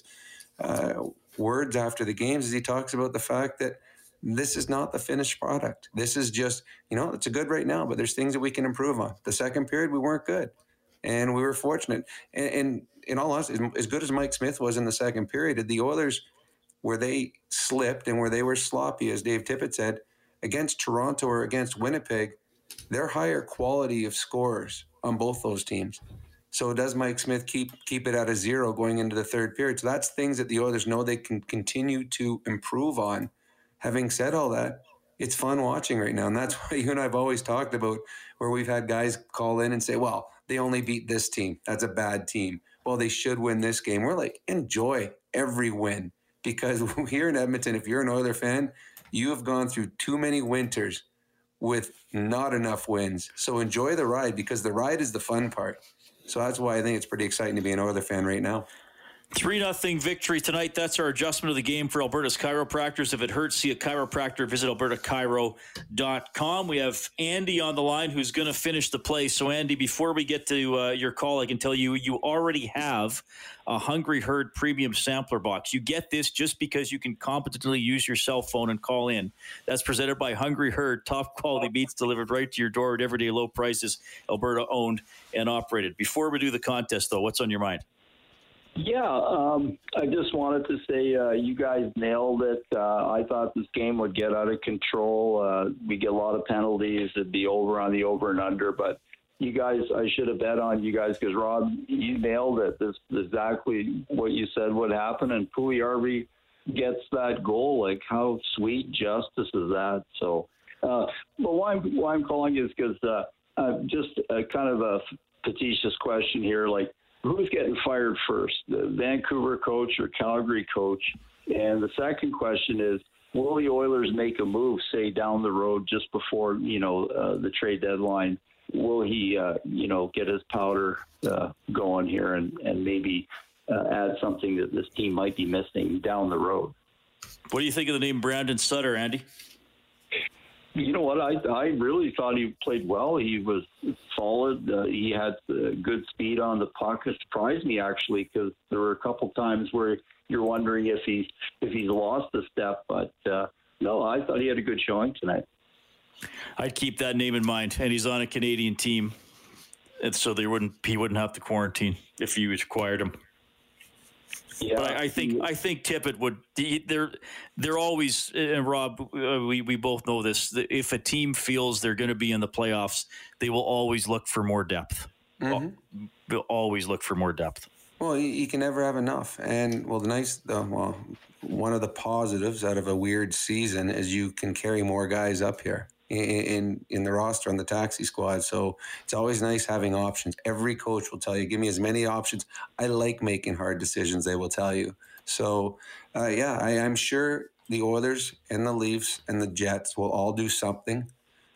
uh, words after the games is he talks about the fact that this is not the finished product. This is just, you know, it's a good right now, but there's things that we can improve on. The second period, we weren't good. And we were fortunate. And, and in all honesty, as good as Mike Smith was in the second period, the Oilers, where they slipped and where they were sloppy, as Dave Tippett said, against Toronto or against Winnipeg, they're higher quality of scorers on both those teams. So does Mike Smith keep keep it at a zero going into the third period? So that's things that the Oilers know they can continue to improve on. Having said all that, it's fun watching right now. And that's why you and I have always talked about where we've had guys call in and say, well, they only beat this team. That's a bad team. Well, they should win this game. We're like, enjoy every win. Because here in Edmonton, if you're an Oiler fan, you have gone through too many winters with not enough wins. So enjoy the ride, because the ride is the fun part. So that's why I think it's pretty exciting to be an Oiler fan right now. three nothing victory tonight. That's our adjustment of the game for Alberta's chiropractors. If it hurts, see a chiropractor. Visit alberta chiro dot com. We have Andy on the line who's going to finish the play. So, Andy, before we get to uh, your call, I can tell you you already have a Hungry Herd premium sampler box. You get this just because you can competently use your cell phone and call in. That's presented by Hungry Herd. Top quality meats delivered right to your door at everyday low prices. Alberta owned and operated. Before we do the contest, though, what's on your mind? Yeah, um, I just wanted to say uh, you guys nailed it. Uh, I thought this game would get out of control. Uh, we get a lot of penalties. It'd be over on the over and under. But you guys, I should have bet on you guys because, Rob, you nailed it. This is exactly what you said would happen. And Puljujarvi gets that goal. Like, how sweet justice is that? So, uh, but why I'm, why I'm calling is because uh, uh, just a, kind of a facetious question here, like, who's getting fired first, the Vancouver coach or Calgary coach? And the second question is, will the Oilers make a move, say, down the road just before, you know, uh, the trade deadline? Will he, uh, you know, get his powder uh, going here and, and maybe uh, add something that this team might be missing down the road? What do you think of the name Brandon Sutter, Andy? You know what? I I really thought he played well. He was solid. Uh, he had uh, good speed on the puck. It surprised me, actually, because there were a couple times where you're wondering if he if he's lost a step. But uh, no, I thought he had a good showing tonight. I'd keep that name in mind, and he's on a Canadian team, and so they wouldn't he wouldn't have to quarantine if you required him. Yeah. But I, I think I think Tippett would. They're they're always. And Rob, uh, we we both know this. If a team feels they're going to be in the playoffs, they will always look for more depth. Mm-hmm. They'll always look for more depth. Well, you, you can never have enough. And well, the nice, the, well, one of the positives out of a weird season is you can carry more guys up here in, in in the roster on the taxi squad. So it's always nice having options. Every coach will tell you, give me as many options. I like making hard decisions, they will tell you. So, uh, yeah, I, I'm sure the Oilers and the Leafs and the Jets will all do something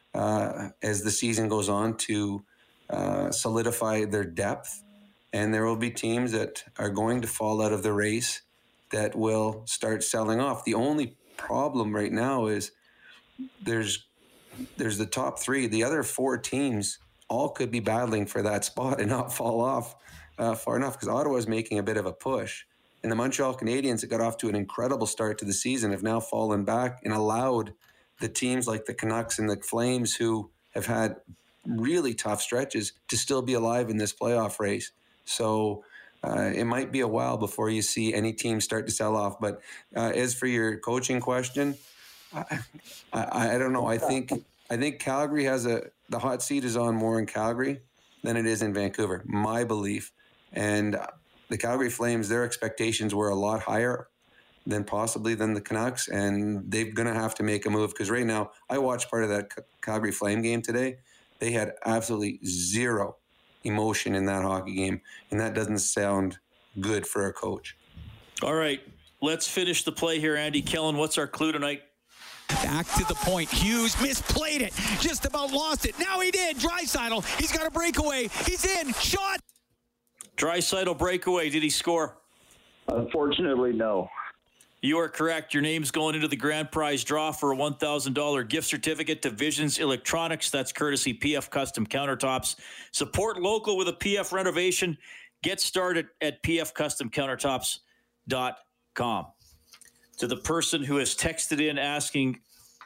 uh, as the season goes on to uh, solidify their depth. And there will be teams that are going to fall out of the race that will start selling off. The only problem right now is there's there's the top three. The other four teams all could be battling for that spot and not fall off uh, far enough, because Ottawa is making a bit of a push. And the Montreal Canadiens, that got off to an incredible start to the season, have now fallen back and allowed the teams like the Canucks and the Flames, who have had really tough stretches, to still be alive in this playoff race. So uh, it might be a while before you see any team start to sell off. But uh, as for your coaching question, I, I, I don't know. I think I think Calgary has a the hot seat is on more in Calgary than it is in Vancouver, my belief. And the Calgary Flames, their expectations were a lot higher than possibly than the Canucks, and they're going to have to make a move, because right now I watched part of that Calgary Flame game today. They had absolutely zero emotion in that hockey game, and that doesn't sound good for a coach. All right, let's finish the play here, Andy Kellen. What's our clue tonight? Back to the point. Hughes misplayed it. Just about lost it. Now he did. Draisaitl. He's got a breakaway. He's in. Shot. Draisaitl breakaway. Did he score? Unfortunately, no. You are correct. Your name's going into the grand prize draw for a one thousand dollars gift certificate to Visions Electronics. That's courtesy P F Custom Countertops. Support local with a P F renovation. Get started at p f custom countertops dot com. To the person who has texted in asking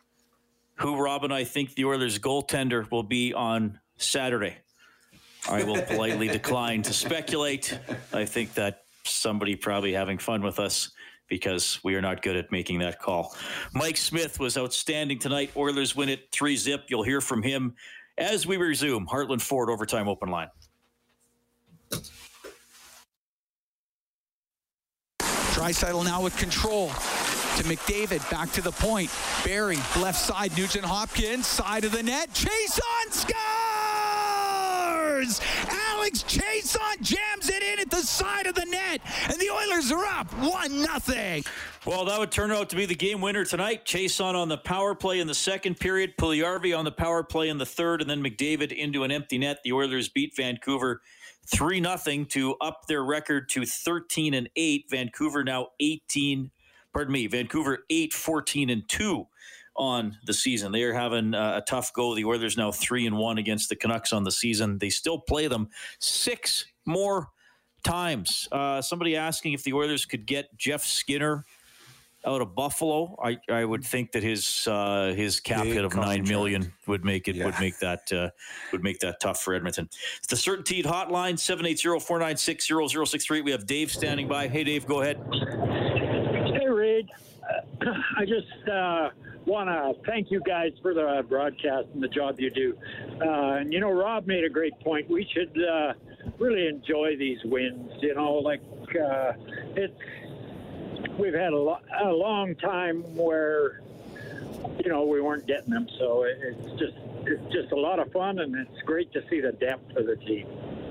who Rob and I think the Oilers goaltender will be on Saturday, I will politely decline to speculate. I think that somebody probably having fun with us, because we are not good at making that call. Mike Smith was outstanding tonight. Oilers win it three zip. You'll hear from him as we resume Heartland Ford Overtime Open Line. Draisaitl now with control to McDavid, back to the point. Barry, left side, Nugent Hopkins, side of the net. Chiasson scores! Alex Chiasson jams it in at the side of the net, and the Oilers are up one nothing. Well, that would turn out to be the game winner tonight. Chiasson on the power play in the second period, Puljujarvi on the power play in the third, and then McDavid into an empty net. The Oilers beat Vancouver three nothing to up their record to thirteen and eight. Vancouver now eighteen, pardon me, Vancouver eight, fourteen and two on the season. They are having uh, a tough go. The Oilers now three and one against the Canucks on the season. They still play them six more times. Uh, somebody asking if the Oilers could get Jeff Skinner out of Buffalo. I, I would think that his uh, his cap hit of nine million would make it yeah. would make that uh, would make that tough for Edmonton. It's the Certainteed Hotline seven eight zero, four nine six, zero zero six three. We have Dave standing by. Hey, Dave, go ahead. Hey, Reed. Uh, I just uh, want to thank you guys for the broadcast and the job you do. Uh, and you know, Rob made a great point. We should uh, really enjoy these wins. You know, like uh, it's. We've had a, lo- a long time where, you know, we weren't getting them. So it's just it's just a lot of fun, and it's great to see the depth of the team.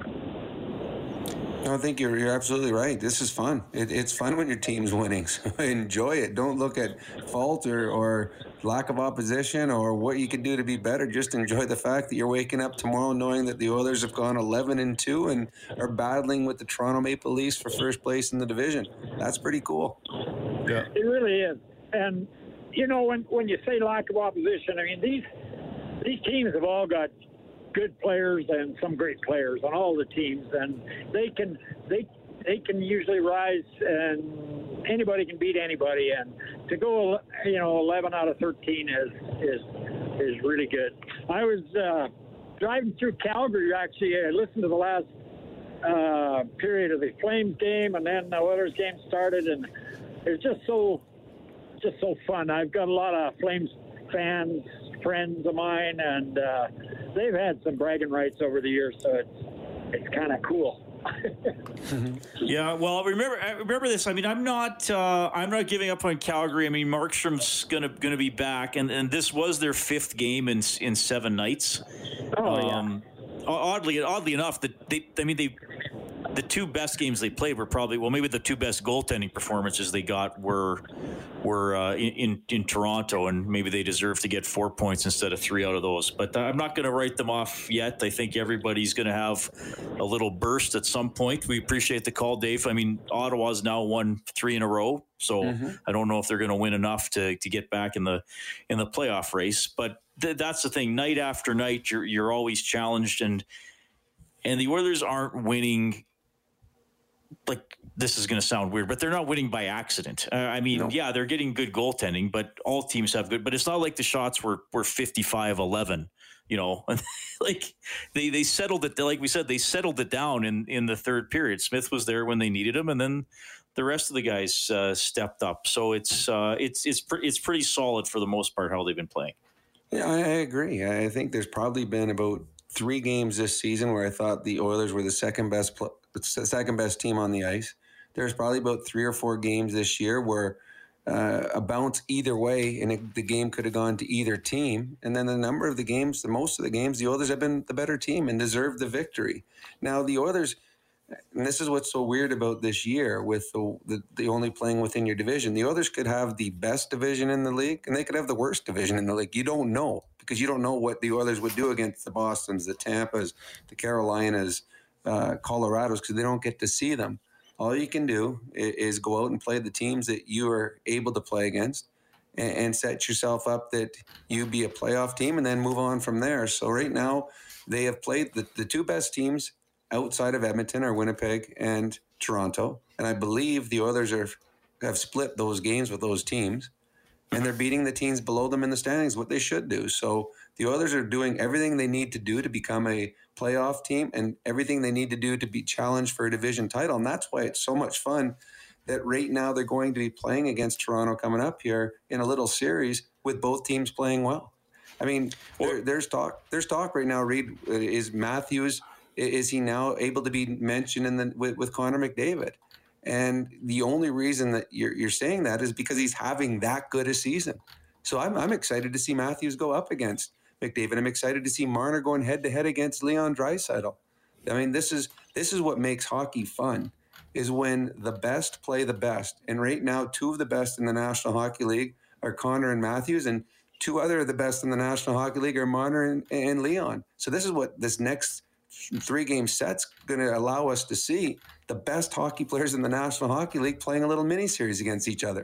I think you're you're absolutely right. This is fun. It, it's fun when your team's winning. So enjoy it. Don't look at fault or, or lack of opposition or what you can do to be better. Just enjoy the fact that you're waking up tomorrow knowing that the Oilers have gone eleven and two and are battling with the Toronto Maple Leafs for first place in the division. That's pretty cool. Yeah, it really is. And you know, when when you say lack of opposition, I mean these these teams have all got good players and some great players on all the teams, and they can they they can usually rise, and anybody can beat anybody. And to go, you know, eleven out of thirteen is is is really good. I was uh, driving through Calgary. Actually, I listened to the last uh, period of the Flames game, and then the Oilers game started, and it was just so, just so fun. I've got a lot of Flames fans, friends of mine, and uh, they've had some bragging rights over the years, so it's it's kind of cool. Yeah, well, remember remember this. I mean, I'm not uh, I'm not giving up on Calgary. I mean, Markstrom's gonna gonna be back, and, and this was their fifth game in in seven nights. Oh um, yeah. Oddly, oddly enough, that they I mean they the two best games they played were probably well maybe the two best goaltending performances they got were were uh, in, in in Toronto, and maybe they deserve to get four points instead of three out of those. But I'm not going to write them off yet. I think everybody's going to have a little burst at some point. We appreciate the call, Dave. I mean, Ottawa's now won three in a row, so mm-hmm. I don't know if they're going to win enough to to get back in the in the playoff race. But th- that's the thing. Night after night, you're you're always challenged, and and the Oilers aren't winning. Like, this is going to sound weird, but they're not winning by accident. Uh, I mean, no. yeah, they're getting good goaltending, but all teams have good. But it's not like the shots were were fifty-five eleven, you know. Like, they they settled it. Like we said, they settled it down in, in the third period. Smith was there when they needed him, and then the rest of the guys uh, stepped up. So it's uh, it's it's pre- it's pretty solid for the most part how they've been playing. Yeah, I, I agree. I think there's probably been about three games this season where I thought the Oilers were the second best pl- the second best team on the ice. There's probably about three or four games this year where uh, a bounce either way, and it, the game could have gone to either team. And then the number of the games, the most of the games, the Oilers have been the better team and deserved the victory. Now the Oilers, and this is what's so weird about this year with the, the, the only playing within your division. The Oilers could have the best division in the league, and they could have the worst division in the league. You don't know, because you don't know what the Oilers would do against the Bostons, the Tampas, the Carolinas, uh, Colorados, because they don't get to see them. All you can do is, is go out and play the teams that you are able to play against, and, and set yourself up that you be a playoff team, and then move on from there. So right now, they have played the, the two best teams outside of Edmonton are Winnipeg and Toronto. And I believe the Oilers are have split those games with those teams, and they're beating the teams below them in the standings, what they should do. So the Oilers are doing everything they need to do to become a playoff team, and everything they need to do to be challenged for a division title. And that's why it's so much fun that right now they're going to be playing against Toronto coming up here in a little series with both teams playing well. I mean, there, there's talk, there's talk right now, Reed, is Matthews, is he now able to be mentioned in the with, with Connor McDavid? And the only reason that you're you're saying that is because he's having that good a season. So I'm I'm excited to see Matthews go up against McDavid. I'm excited to see Marner going head to head against Leon Draisaitl. I mean, this is this is what makes hockey fun, is when the best play the best. And right now, two of the best in the National Hockey League are Connor and Matthews, and two other of the best in the National Hockey League are Marner and, and Leon. So this is what this next three-game set's going to allow us to see the best hockey players in the National Hockey League playing a little mini-series against each other.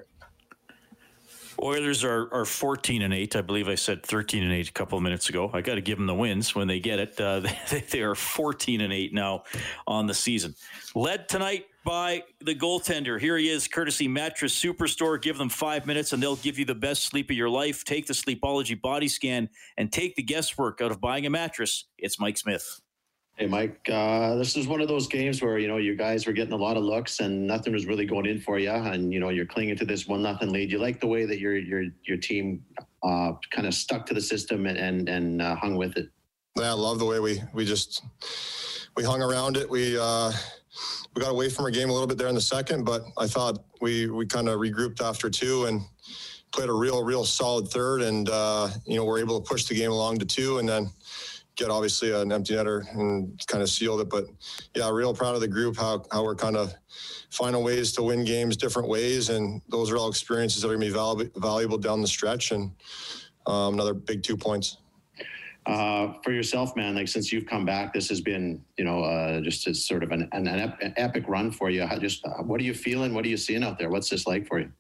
Oilers are, are fourteen and eight. I believe I said thirteen and eight a couple of minutes ago. I got to give them the wins when they get it. Uh, they, they are fourteen and eight now on the season. Led tonight by the goaltender. Here he is, courtesy Mattress Superstore. Give them five minutes and they'll give you the best sleep of your life. Take the Sleepology body scan and take the guesswork out of buying a mattress. It's Mike Smith. Hey, Mike, uh, this is one of those games where, you know, you guys were getting a lot of looks and nothing was really going in for you. And, you know, you're clinging to this one nothing lead. You like the way that your your your team uh, kind of stuck to the system and and, and uh, hung with it. Yeah, I love the way we we just we hung around it. We uh, we got away from our game a little bit there in the second, but I thought we we kind of regrouped after two and played a real, real solid third. And, uh, you know, we're able to push the game along to two and then get obviously an empty netter and kind of sealed it. But yeah, real proud of the group, how, how we're kind of finding ways to win games different ways. And those are all experiences that are going to be valuable, valuable down the stretch. And um, another big two points. Uh, for yourself, man, like since you've come back, this has been, you know, uh, just a sort of an, an, an epic run for you. How, just uh, what are you feeling? What are you seeing out there? What's this like for you?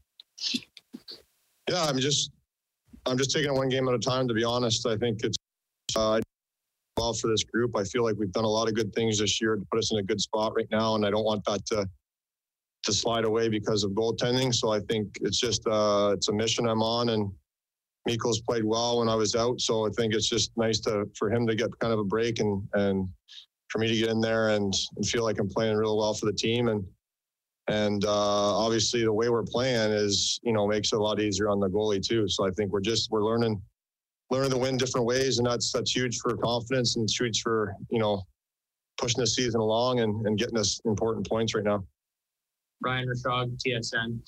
Yeah, I'm just, I'm just taking it one game at a time, to be honest. I think it's, uh, well for this group. I feel like we've done a lot of good things this year to put us in a good spot right now, and I don't want that to to slide away because of goaltending. So I think it's just uh, it's a mission I'm on, and Mikko's played well when I was out, so I think it's just nice to for him to get kind of a break and and for me to get in there and, and feel like I'm playing real well for the team. And, and uh, obviously the way we're playing is, you know, makes it a lot easier on the goalie too. So I think we're just, we're learning, learning to win different ways. And that's, that's huge for confidence and huge for, you know, pushing the season along and, and getting us important points right now. Brian Rashog, T S N.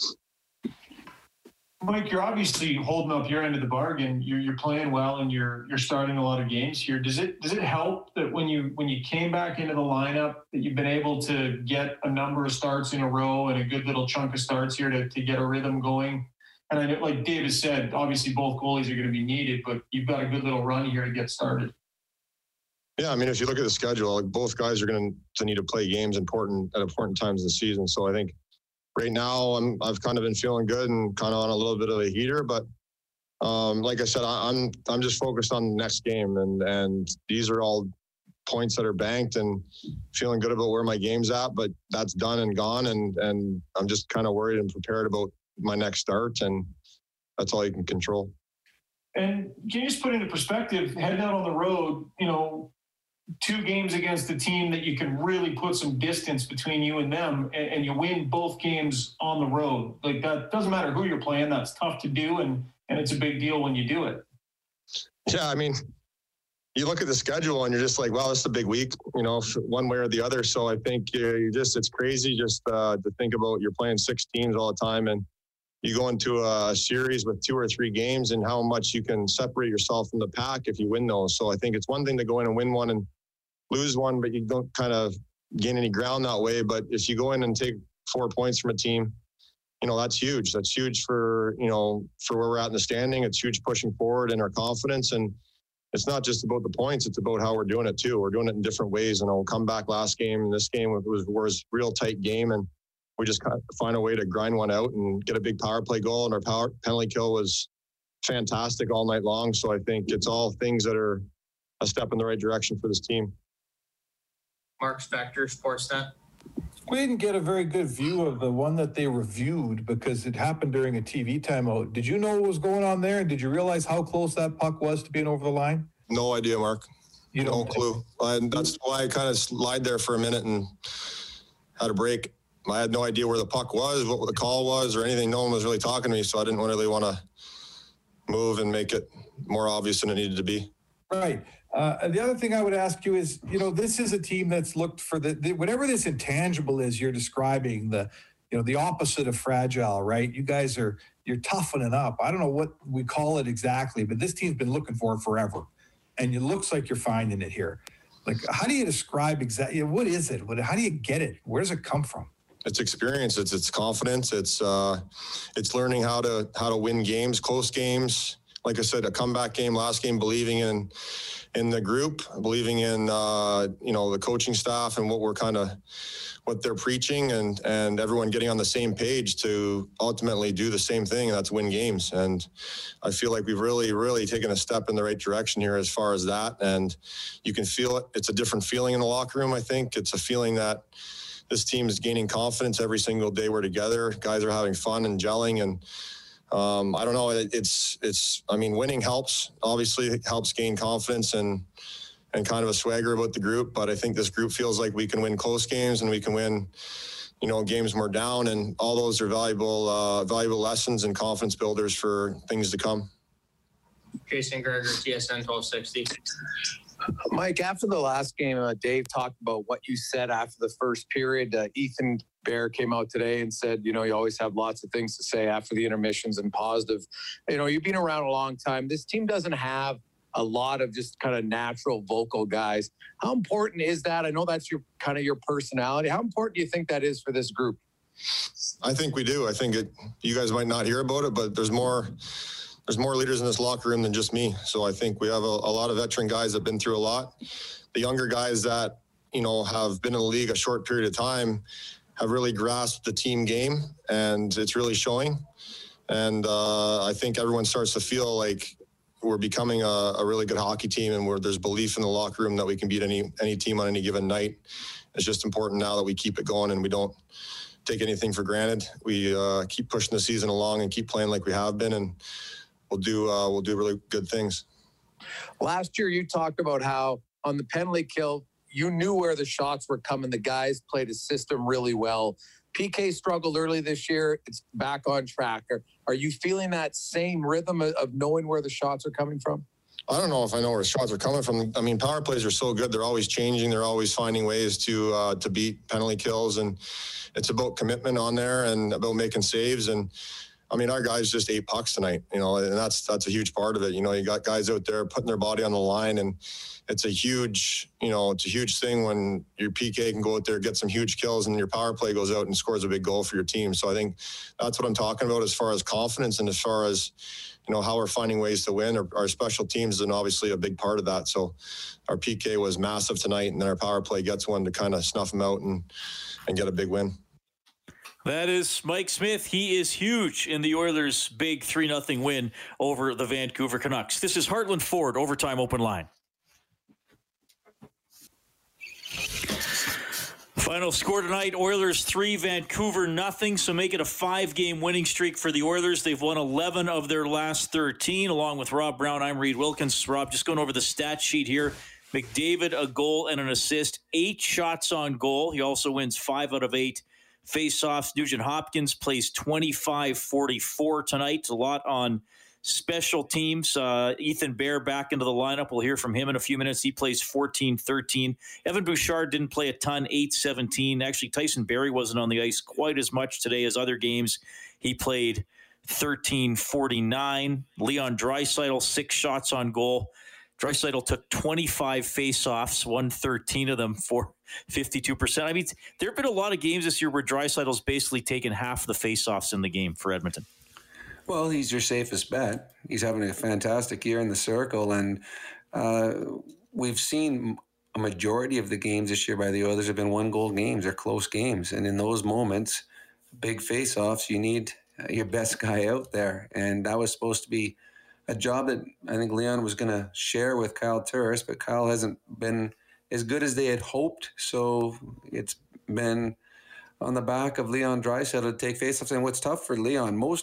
Mike, you're obviously holding up your end of the bargain. You're you're playing well, and you're you're starting a lot of games here. Does it does it help that when you when you came back into the lineup that you've been able to get a number of starts in a row and a good little chunk of starts here to, to get a rhythm going? And I know, like David said, obviously both goalies are going to be needed, but you've got a good little run here to get started. Yeah, I mean, if you look at the schedule, like both guys are going to need to play games important at important times of the season. So I think right now I'm I've kind of been feeling good and kind of on a little bit of a heater. But um, like I said, I, I'm I'm just focused on the next game, and and these are all points that are banked, and feeling good about where my game's at. But that's done and gone, and and I'm just kind of worried and prepared about my next start, and that's all you can control. And can you just put into perspective, heading out on the road, you know, two games against a team that you can really put some distance between you and them, and, and you win both games on the road. Like, that doesn't matter who you're playing. That's tough to do, and and it's a big deal when you do it. Yeah, I mean, you look at the schedule and you're just like, wow, this is a big week, you know, one way or the other. So I think uh, you just, it's crazy just uh, to think about you're playing six teams all the time, and you go into a series with two or three games and how much you can separate yourself from the pack if you win those. So I think it's one thing to go in and win one and lose one, but you don't kind of gain any ground that way. But if you go in and take four points from a team, you know, that's huge. That's huge for, you know, for where we're at in the standing. It's huge pushing forward in our confidence. And it's not just about the points. It's about how we're doing it too. We're doing it in different ways. And I'll come back last game, and this game was, was a real tight game. And we just kind of find a way to grind one out and get a big power play goal. And our power penalty kill was fantastic all night long. So I think it's all things that are a step in the right direction for this team. Mark Spector, Sportsnet. We didn't get a very good view of the one that they reviewed because it happened during a T V timeout. Did you know what was going on there? And did you realize how close that puck was to being over the line? No idea, Mark. You no clue. And that's why I kind of lied there for a minute and had a break. I had no idea where the puck was, what the call was, or anything. No one was really talking to me, so I didn't really want to move and make it more obvious than it needed to be. Right. Uh, the other thing I would ask you is, you know, this is a team that's looked for the, the whatever this intangible is you're describing, the, you know, the opposite of fragile, right? You guys are, you're toughening up. I don't know what we call it exactly, but this team's been looking for it forever. And it looks like you're finding it here. Like, how do you describe exactly, what is it? What, how do you get it? Where does it come from? It's experience. It's, it's confidence. It's, uh, it's learning how to, how to win games, close games. Like I said, a comeback game, last game, believing in, in the group, believing in, uh, you know, the coaching staff and what we're kind of, what they're preaching, and, and everyone getting on the same page to ultimately do the same thing, and that's win games. And I feel like we've really, really taken a step in the right direction here as far as that. And you can feel it. It's a different feeling in the locker room. I think it's a feeling that this team is gaining confidence every single day we're together. Guys are having fun and gelling, and Um, I don't know. It, it's, it's, I mean, winning helps, obviously it helps gain confidence and, and kind of a swagger about the group. But I think this group feels like we can win close games, and we can win, you know, games more down, and all those are valuable, uh, valuable lessons and confidence builders for things to come. Jason Gregor, T S N twelve sixty. Mike, after the last game, uh, Dave talked about what you said after the first period. Uh, Ethan Bear came out today and said, you know, you always have lots of things to say after the intermissions and positive. You know, you've been around a long time. This team doesn't have a lot of just kind of natural vocal guys. How important is that? I know that's your kind of your personality. How important do you think that is for this group? I think we do. I think it, you guys might not hear about it, but there's more there's more leaders in this locker room than just me. So I think we have a, a lot of veteran guys that have been through a lot. The younger guys that, you know, have been in the league a short period of time have really grasped the team game, and it's really showing. And uh, I think everyone starts to feel like we're becoming a, a really good hockey team, and where there's belief in the locker room that we can beat any any team on any given night. It's just important now that we keep it going and we don't take anything for granted. We uh, keep pushing the season along and keep playing like we have been, and we'll do uh, we'll do really good things. Last year, you talked about how on the penalty kill, you knew where the shots were coming. The guys played a system really well. P K struggled early this year. It's back on track. Are, are you feeling that same rhythm of, of knowing where the shots are coming from? I don't know if I know where shots are coming from. I mean, power plays are so good. They're always changing. They're always finding ways to uh, to beat penalty kills. And it's about commitment on there and about making saves. And, I mean, our guys just ate pucks tonight, you know, and that's that's a huge part of it. You know, you got guys out there putting their body on the line, and it's a huge, you know, it's a huge thing when your P K can go out there, get some huge kills, and your power play goes out and scores a big goal for your team. So I think that's what I'm talking about as far as confidence and as far as, you know, how we're finding ways to win. Our, our special teams is obviously a big part of that. So our P K was massive tonight, and then our power play gets one to kind of snuff them out and, and get a big win. That is Mike Smith. He is huge in the Oilers' big three nothing win over the Vancouver Canucks. This is Heartland Ford Overtime Open Line. Final score tonight, Oilers three, Vancouver nothing. So make it a five-game winning streak for the Oilers. They've won eleven of their last thirteen. Along with Rob Brown, I'm Reed Wilkins. Rob, just going over the stat sheet here. McDavid, a goal and an assist. Eight shots on goal. He also wins five out of eight face-offs. Nugent Hopkins plays twenty-five forty-four tonight. A lot on special teams. Uh, Ethan Bear back into the lineup. We'll hear from him in a few minutes. He plays fourteen thirteen. Evan Bouchard didn't play a ton, eight seventeen. Actually, Tyson Barrie wasn't on the ice quite as much today as other games. He played thirteen forty-nine. Leon Draisaitl, six shots on goal. Draisaitl took twenty-five face-offs, won thirteen of them for fifty-two percent. I mean, there have been a lot of games this year where Draisaitl's basically taken half the face-offs in the game for Edmonton. Well, he's your safest bet. He's having a fantastic year in the circle, and uh, we've seen a majority of the games this year by the Oilers have been one-goal games. They're close games, and in those moments, big face-offs, you need your best guy out there, and that was supposed to be a job that I think Leon was going to share with Kyle Turris, but Kyle hasn't been as good as they had hoped, so it's been on the back of Leon Draisaitl to take face-offs. And what's tough for Leon, most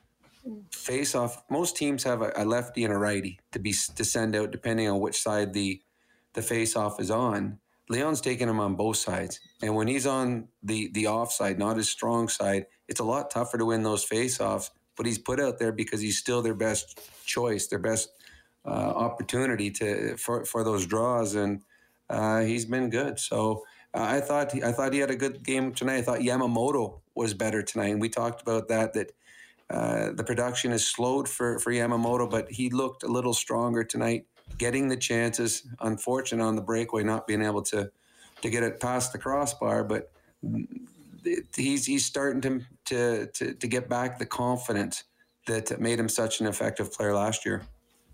face-off, most teams have a, a lefty and a righty to be to send out depending on which side the the face-off is on. Leon's taking him on both sides, and when he's on the the off side, not his strong side, it's a lot tougher to win those face-offs. But he's put out there because he's still their best choice, their best uh, opportunity to for for those draws, and uh, he's been good. So uh, I thought he, I thought he had a good game tonight. I thought Yamamoto was better tonight, and we talked about that. That uh, the production has slowed for for Yamamoto, but he looked a little stronger tonight, getting the chances. Unfortunate on the breakaway, not being able to to get it past the crossbar, but he's he's starting to to to, to get back the confidence that made him such an effective player last year.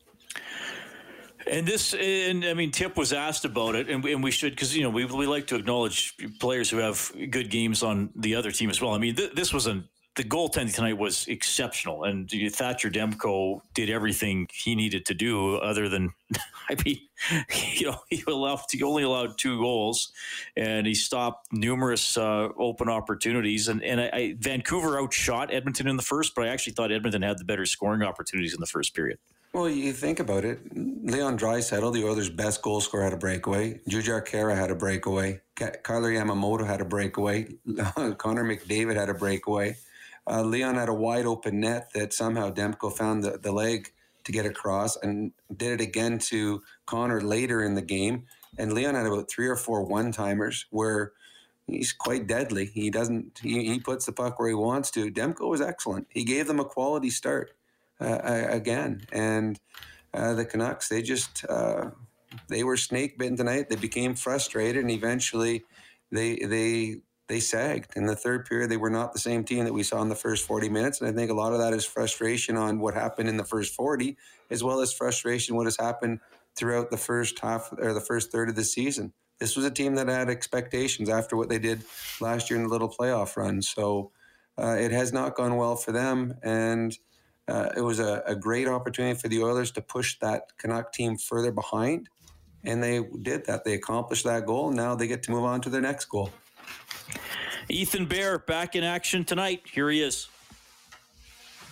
And this, and I mean, Tip was asked about it, and, and we should, because, you know, we we like to acknowledge players who have good games on the other team as well. I mean, th- this was a, the goaltending tonight was exceptional, and Thatcher Demko did everything he needed to do other than, I mean, you know, he allowed, he only allowed two goals, and he stopped numerous uh, open opportunities. And, and I, I, Vancouver outshot Edmonton in the first, but I actually thought Edmonton had the better scoring opportunities in the first period. Well, you think about it. Leon Draisaitl, the Oilers' best goal scorer, had a breakaway. Jujhar Khaira had a breakaway. Kailer Yamamoto had a breakaway. Connor McDavid had a breakaway. Uh, Leon had a wide open net that somehow Demko found the, the leg to get across and did it again to Connor later in the game. And Leon had about three or four one-timers where he's quite deadly. He doesn't, he, he puts the puck where he wants to. Demko was excellent. He gave them a quality start uh, again. And uh, the Canucks, they just, uh, they were snake bitten tonight. They became frustrated, and eventually they, they, They sagged. In the third period, they were not the same team that we saw in the first forty minutes. And I think a lot of that is frustration on what happened in the first forty, as well as frustration what has happened throughout the first half or the first third of the season. This was a team that had expectations after what they did last year in the little playoff run. So uh, it has not gone well for them. And uh, it was a, a great opportunity for the Oilers to push that Canuck team further behind. And they did that. They accomplished that goal. Now they get to move on to their next goal. Ethan Bear back in action tonight. Here he is.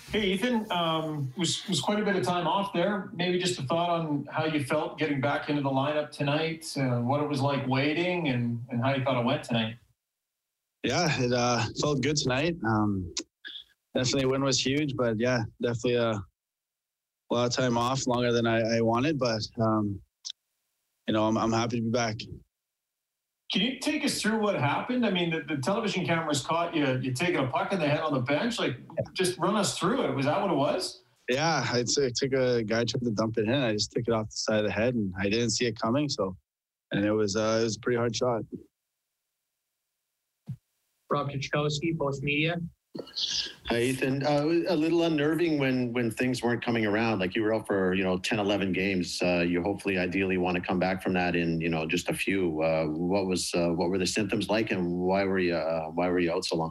Hey, Ethan, um, was was quite a bit of time off there. Maybe just a thought on how you felt getting back into the lineup tonight, uh, what it was like waiting, and, and how you thought it went tonight. Yeah, it uh, felt good tonight. Um, definitely a win was huge, but yeah, definitely a, a lot of time off, longer than I, I wanted. But um, you know, I'm I'm happy to be back. Can you take us through what happened? I mean, the, the television cameras caught you, you taking a puck in the head on the bench. Like, just run us through it. Was that what it was? Yeah, I t- took a guy tried to dump it in. I just took it off the side of the head, and I didn't see it coming. So, and it was uh, it was a pretty hard shot. Rob Kichkowski, Post Media. Hi, Ethan. Uh, a little unnerving when when things weren't coming around. Like you were out for, you know, ten, eleven games. Uh, you hopefully, ideally want to come back from that in, you know, just a few. Uh, what was, uh, what were the symptoms like, and why were you, uh, why were you out so long?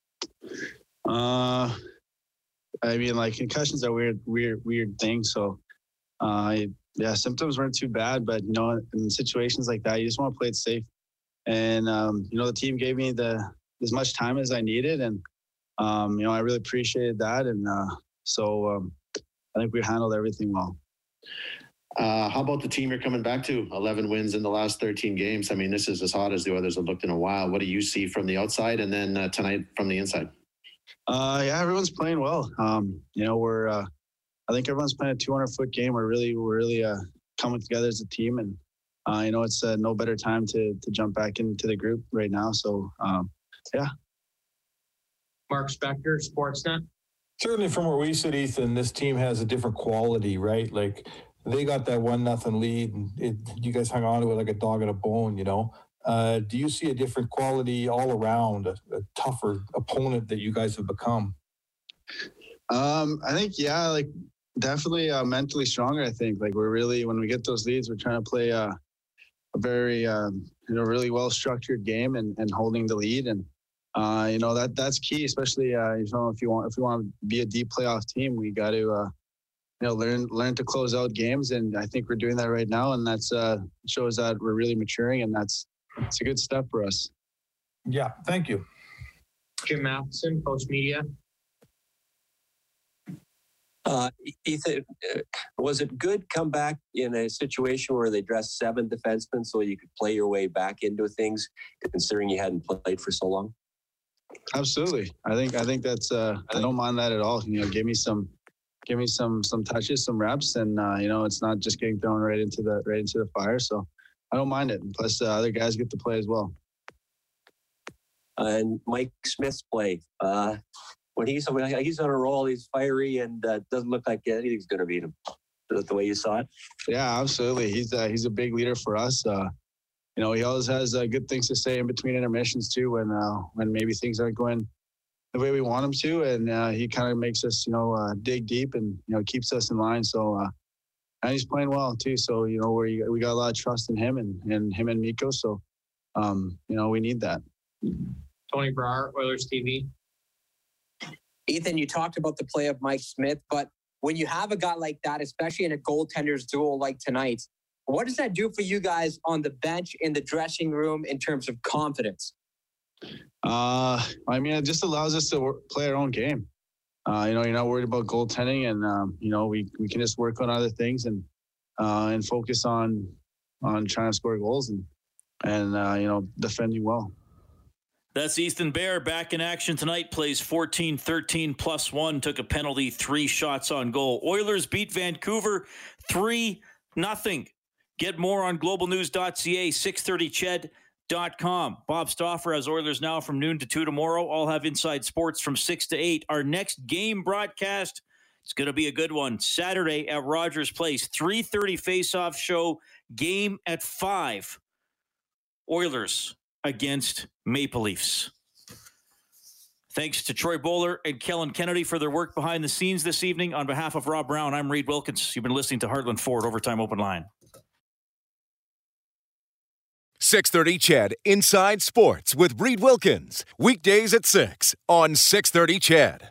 Uh, I mean, like concussions are weird, weird, weird thing. So, uh, yeah, symptoms weren't too bad, but you know, in situations like that, you just want to play it safe. And um, you know, the team gave me the as much time as I needed, and Um, you know, I really appreciated that. And uh, so um, I think we handled everything well. Uh, how about the team you're coming back to? eleven wins in the last thirteen games. I mean, this is as hot as the others have looked in a while. What do you see from the outside, and then uh, tonight from the inside? Uh, yeah, everyone's playing well. Um, you know, we're, uh, I think everyone's playing a two hundred foot game. We're really, we're really uh, coming together as a team. And, uh, you know, it's uh, no better time to to jump back into the group right now. So, um, yeah. Mark Spector, Sportsnet. Certainly from where we sit, Ethan, this team has a different quality, right? Like they got that one nothing lead, and it, you guys hung on to it like a dog at a bone, you know. Uh, do you see a different quality all around, a, a tougher opponent that you guys have become? Um, I think, yeah, like definitely uh, mentally stronger, I think. Like we're really, when we get those leads, we're trying to play uh, a very, um, you know, really well-structured game and, and holding the lead. And, Uh, you know, that that's key, especially, uh, you know, if you want, if we want to be a deep playoff team, we got to, uh, you know, learn, learn to close out games. And I think we're doing that right now. And that's, uh, shows that we're really maturing, and that's, it's a good step for us. Yeah. Thank you. Jim Matheson, Post Media. Uh, Ethan, uh, was it good come back in a situation where they dressed seven defensemen so you could play your way back into things, considering you hadn't played for so long? Absolutely. I think, I think that's, uh, I don't mind that at all. You know, give me some, give me some, some touches, some reps, and, uh, you know, it's not just getting thrown right into the, right into the fire. So I don't mind it. And plus, uh, other guys get to play as well. Uh, and Mike Smith's play, uh, when he's, when he's on a roll, he's fiery, and uh, doesn't look like anything's going to beat him. Is that the way you saw it? Yeah, absolutely. He's, uh, he's a big leader for us. Uh, You know, he always has uh, good things to say in between intermissions too, when uh, when maybe things aren't going the way we want them to, and uh, he kind of makes us, you know, uh, dig deep and you know keeps us in line. So, uh, and he's playing well too. So you know, we we got a lot of trust in him and and him and Mikko. So, um, you know, we need that. Tony Brar, Oilers T V. Ethan, you talked about the play of Mike Smith, but when you have a guy like that, especially in a goaltender's duel like tonight, what does that do for you guys on the bench, in the dressing room, in terms of confidence? Uh, I mean, it just allows us to work, play our own game. Uh, you know, you're not worried about goaltending, and um, you know, we we can just work on other things and uh, and focus on on trying to score goals and and uh, you know, defending well. That's Ethan Bear back in action tonight. Plays fourteen thirteen plus one. Took a penalty, three shots on goal. Oilers beat Vancouver three nothing. Get more on global news dot c a, six thirty C H E D dot com. Bob Stauffer has Oilers Now from noon to two tomorrow. I'll have Inside Sports from six to eight. Our next game broadcast, it's going to be a good one. Saturday at Rogers Place, three thirty face-off show, game at five. Oilers against Maple Leafs. Thanks to Troy Bowler and Kellen Kennedy for their work behind the scenes this evening. On behalf of Rob Brown, I'm Reed Wilkins. You've been listening to Heartland Ford Overtime Open Line. six thirty C H E D Inside Sports with Reed Wilkins. Weekdays at six on six thirty C H E D.